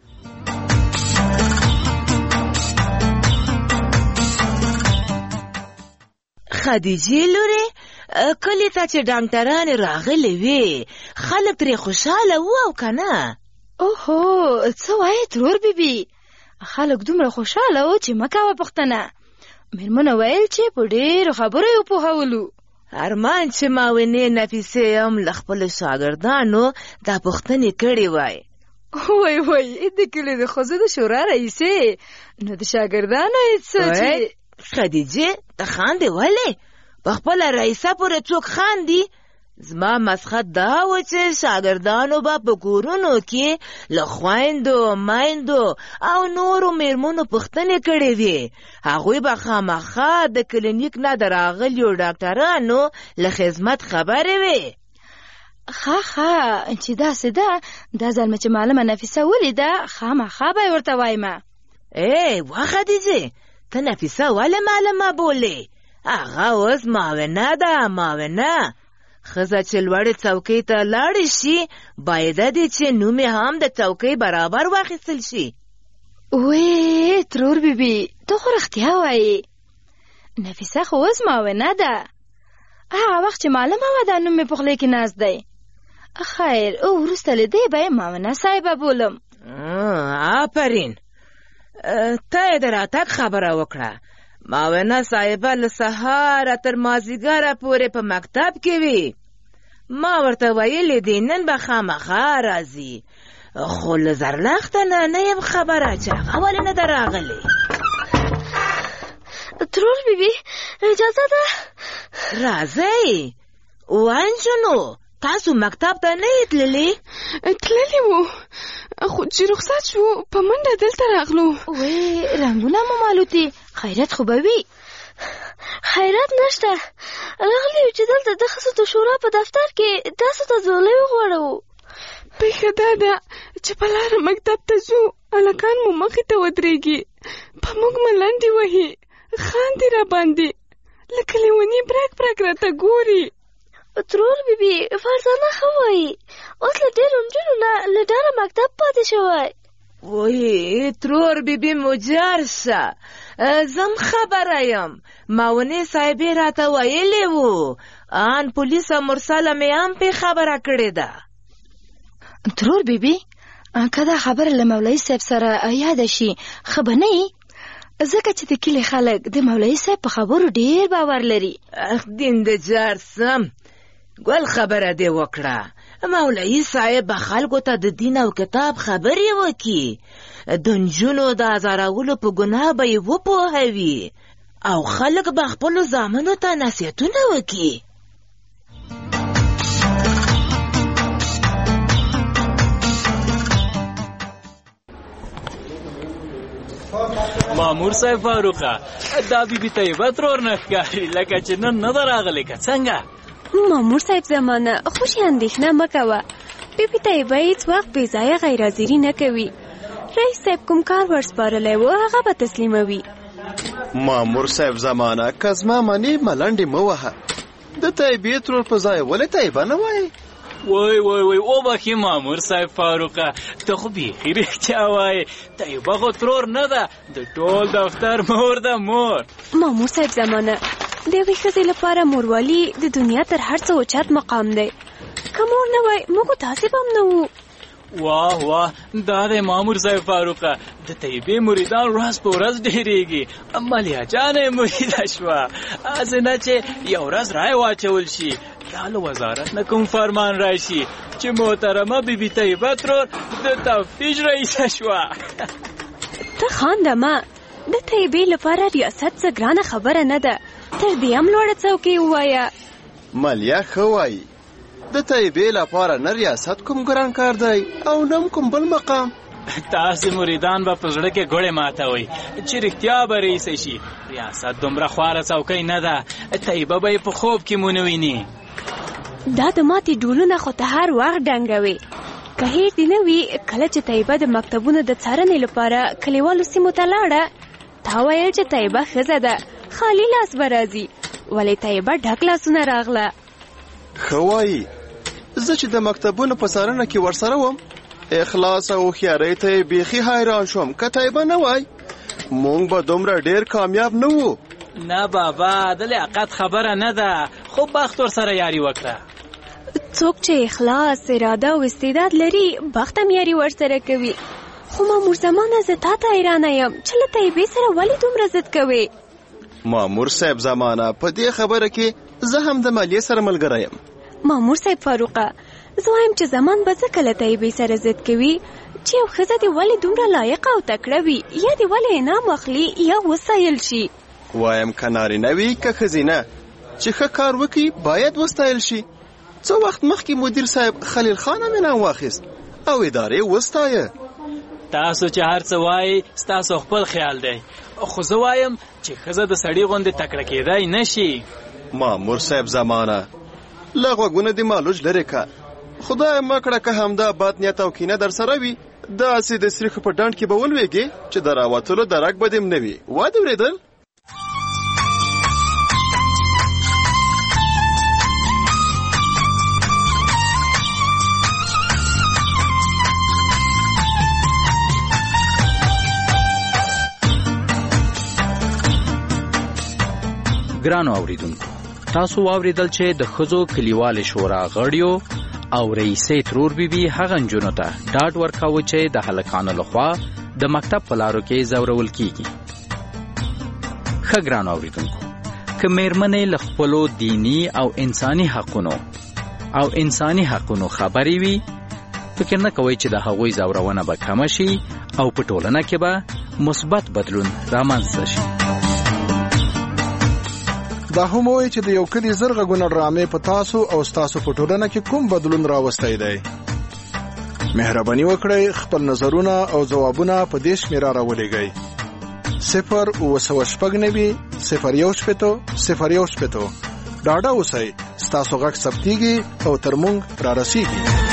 خدیجې لورې، کلي ته چې ډاکټرانې راغلې وې، خلک ترې خوشحاله وو او که نه؟ اوهو، څه وایې ترور بیبي؟ خلک دومره خوشحاله وو چې مه کوه پوښتنه. مېرمنه ویل چې په ډېرو خبرو یې وپوهولو. ارمان چې معاونې نفیسې هم له خپلو شاګردانو دا پوښتنې کړې وای. وای د کلي د ښځو د شورا رئیسې، نو د شاګردانو یې څه چې خدیجې ته خاندې ولې؟ په خپله رئیسه پورې څوک خاندي؟ زما مسخت دا و چې شاګردانو به په کورونو کې له خویندو، میندو او نورو مېرمنو پوښتنې کړې وې. هغوی به خامخا د کلینیک نه د راغلیو ډاکټرانو له خدمت خبرې وې. ښه چې داسې ده، دا ځل مې چې معلمه نفیسه ولیده، خامخا به یې ورته وایمه. وا خدیجې، ته نفیسه ولې معلمه بولې؟ هغه اوس معاونه ده، معاونه. ښځه چې لوړې څوکۍ ته لاړې شي، باید دې چې نوم یې هم د څوکۍ برابر واخیستل شي. وې ترور بیبي، ته خو رښتیا وایې. نفیسه خو اوس معاونه ده. هغه وخت چې معلمه وه دا نوم مې په خولې کې ناست دی. خیر، وروسته له دې به یې معاونه صاحبه بولم. آفرین، ته یې د راتګ خبره وکړه. معاونه صاحبه له سهاره تر مازدیګره پورې په مکتب کې وي. ما ورته ویلې دي نن به خامخا راځي، خو له زرلښته نه یم خبره چې هغه ولې نه ده راغلې. ترور بیبي اجازه ده؟ راځئ وانجنو، تاسو مکتب ته نه یې تللي؟ تللي وو، خو چې رخصت شو په منډه دلته راغلو. وې رنګونه مو مالوتي، خیرات خو به وي؟ خیرات نشته، راغلی یو چې دلته د ښځو د شورا په دفتر کې تاسو ته ځولۍ وغواړو. پېښه دا ده چې په لاره مکتب ته ځو، هلکان مو مخې ته ودرېږي، په موږ ملنډې وهي، خاندي را باندې، لکه لیوني برک برک راته ګوري. ترور بیبي فرزانه ښه وایي، اوس له ډېرو نجونو نه له ډاره مکتب پاتې شوی. وای ترور بیبي مجار شه، زم خبره یم، معاونې صاحبې راته ویلې وو، ان پولیسه مرسله مې هم پې خبره کړې ده. ترور بیبي که دا خبره له مولوي صاحب سره یاده شي ښه به نه وي؟ ځکه چې د کلي خلک د مولوي صاحب په خبرو ډېر باور لري. دین د جار سم ګل خبره دې وکړه، مولوي صاحب به خلکو ته د دین او کتاب خبرې وکړي، د نجونو د ازارولو په ګناه به یې وپوهوي او خلک به خپلو زامنو ته نصیحتونه وکړي. مامور صاحب فاروقه، دا بیبي طیبه ترور نه ښکاري لکه چې نن نه ده راغلې که څنګه؟ مامور صاحب زمانه خوشي اندېښنه مه کوه، بیبي طیبه هېڅ وخت بې ځایه غیرحاضري نه کوي. رئیس صاحب کوم کار ورسپارلی و هغه به تسلیموي. مامور صاحب زمانه که زما منې ملنډې مه وهه، د طیبې ترور په ځای ولې طیبه نه وایې؟ وای وای وای وبخې مامور صاحب فاروقه، ته خو بیخي رښتیا وایې، طیبه خو ترور نه ده، د ټول دفتر مور ده مور. مامور صاحب زمانه د یوې ښځې لپاره موروالي د دنیا تر هر څه اوچت مقام دی، که مور نه وای موږ تاسې به هم نه وو. واه واه دا دی مامور صاحب فاروقه، د طیبې مریدان ورځ په ورځ ډېرېږي، ملیحه جانه یې مریده شوه، هسې نه چې یو ورځ رای واچول شي یا له وزارت نه کوم فرمان راشي چې محترمه بیبي طیبه ترور د تفتیش رئیسه شوه. ته خانده مه، د طیبې لپاره ریاست څه ګرانه خبره نه ده، تر دې هم لوړه څوکۍ ووایه. ملیه ښه وایي، د طیبې لپاره نه ریاست کوم ګران کار دی او نه کوم بل مقام. تاسې مریدان به په زړه کې ګوړې ماتوئ چې رښتیا به رئیسه شي، ریاست دومره خواره څوکۍ نه ده، طیبه به یې په خوب کې مو نه ویني. دا د ماتې ډولونه خو ته هر وخت ډنګوې، که هېر دې نه وي کله چې طیبه د مکتبونو د څارنې لپاره کلیوالو سیمو ته لاړه، تا ویل چې طیبه ښځه ده خالي لاس به راځي، ولې طیبه ډک لاسونه راغله. ښه وایي، زه چې د مکتبونو په څارنه کې ورسره وم، اخلاص او هوښیارۍ ته یې بیخي حیران شوم. که طیبه نه وای مونږ به دومره ډېر کامیاب نه وو. نه بابا د لیاقت خبره نه ده، خو بخت ورسره یاري وکړه. څوک چې اخلاص، اراده او استعداد لري بخت هم یاري ورسره کوي. خو مامور زمانه زه تا ته حیرانه یم چې له طیبې سره ولې دومره ضد کوې؟ مامور صاحب زمانه په دې خبره کې زه هم د مالیې سره ملګری یم. مامور صاحب فاروقه، زه وایم چې زمان به ځکه له طیبې سره ضد کوي چې یو ښځه دې ولې دومره لایقه او تکړه وي، یا دې ولې انعام واخلي یا وستایل شي. وایم که نارینه وي که ښځینه چې ښه کار وکړي باید وستایل شي. څو وخت مخکې مدیر صاحب خلیل خان هم انعام واخیست او ادارې وستایه. تاسو چې هر څه وایي ستاسو خپل خیال دی، خو زه وایم چې ښځه د سړي غوندې تکړه کېدای نه شي. مامور صاحب زمانه له غوږونه دې مالوج لرې که، خدای مه کړه که همدا بد نیت او کینه در سره وي، داسې د سریښو په ډنډ کې به ولویږې چې د راوتلو درک به دې نه وي. وادې اورېدل؟ ګرانو اوریدونکو، تاسو واوریدل چې د ښځو کلیوالې شورا غړیو او رئیسې ترور بیبي هغه نجونو ته ډاډ ورکاوه چې د هلکانو لخوا د مکتب په لارو کې ځورول کیږي. ښه ښه ګرانو اوریدونکو، که میرمنې له خپلو دینی او انساني حقونو خبرې وي، فکر نه کوئ چې د هغوی ځورونه به کمه شي او په ټولنه کې به مثبت بدلون رامنځته شي. دا هم وایي چې د یو کلي زر غږونه ډرامې په تاسو او ستاسو په ټولنه کې کوم بدلون راوستی دی. مهرباني وکړئ خپل نظرونه او ځوابونه په دې شمیره راولېږئ: 07900 ډاډه اوسئ، ستاسو غږ ثبتیږي او تر موږ را رسیږي.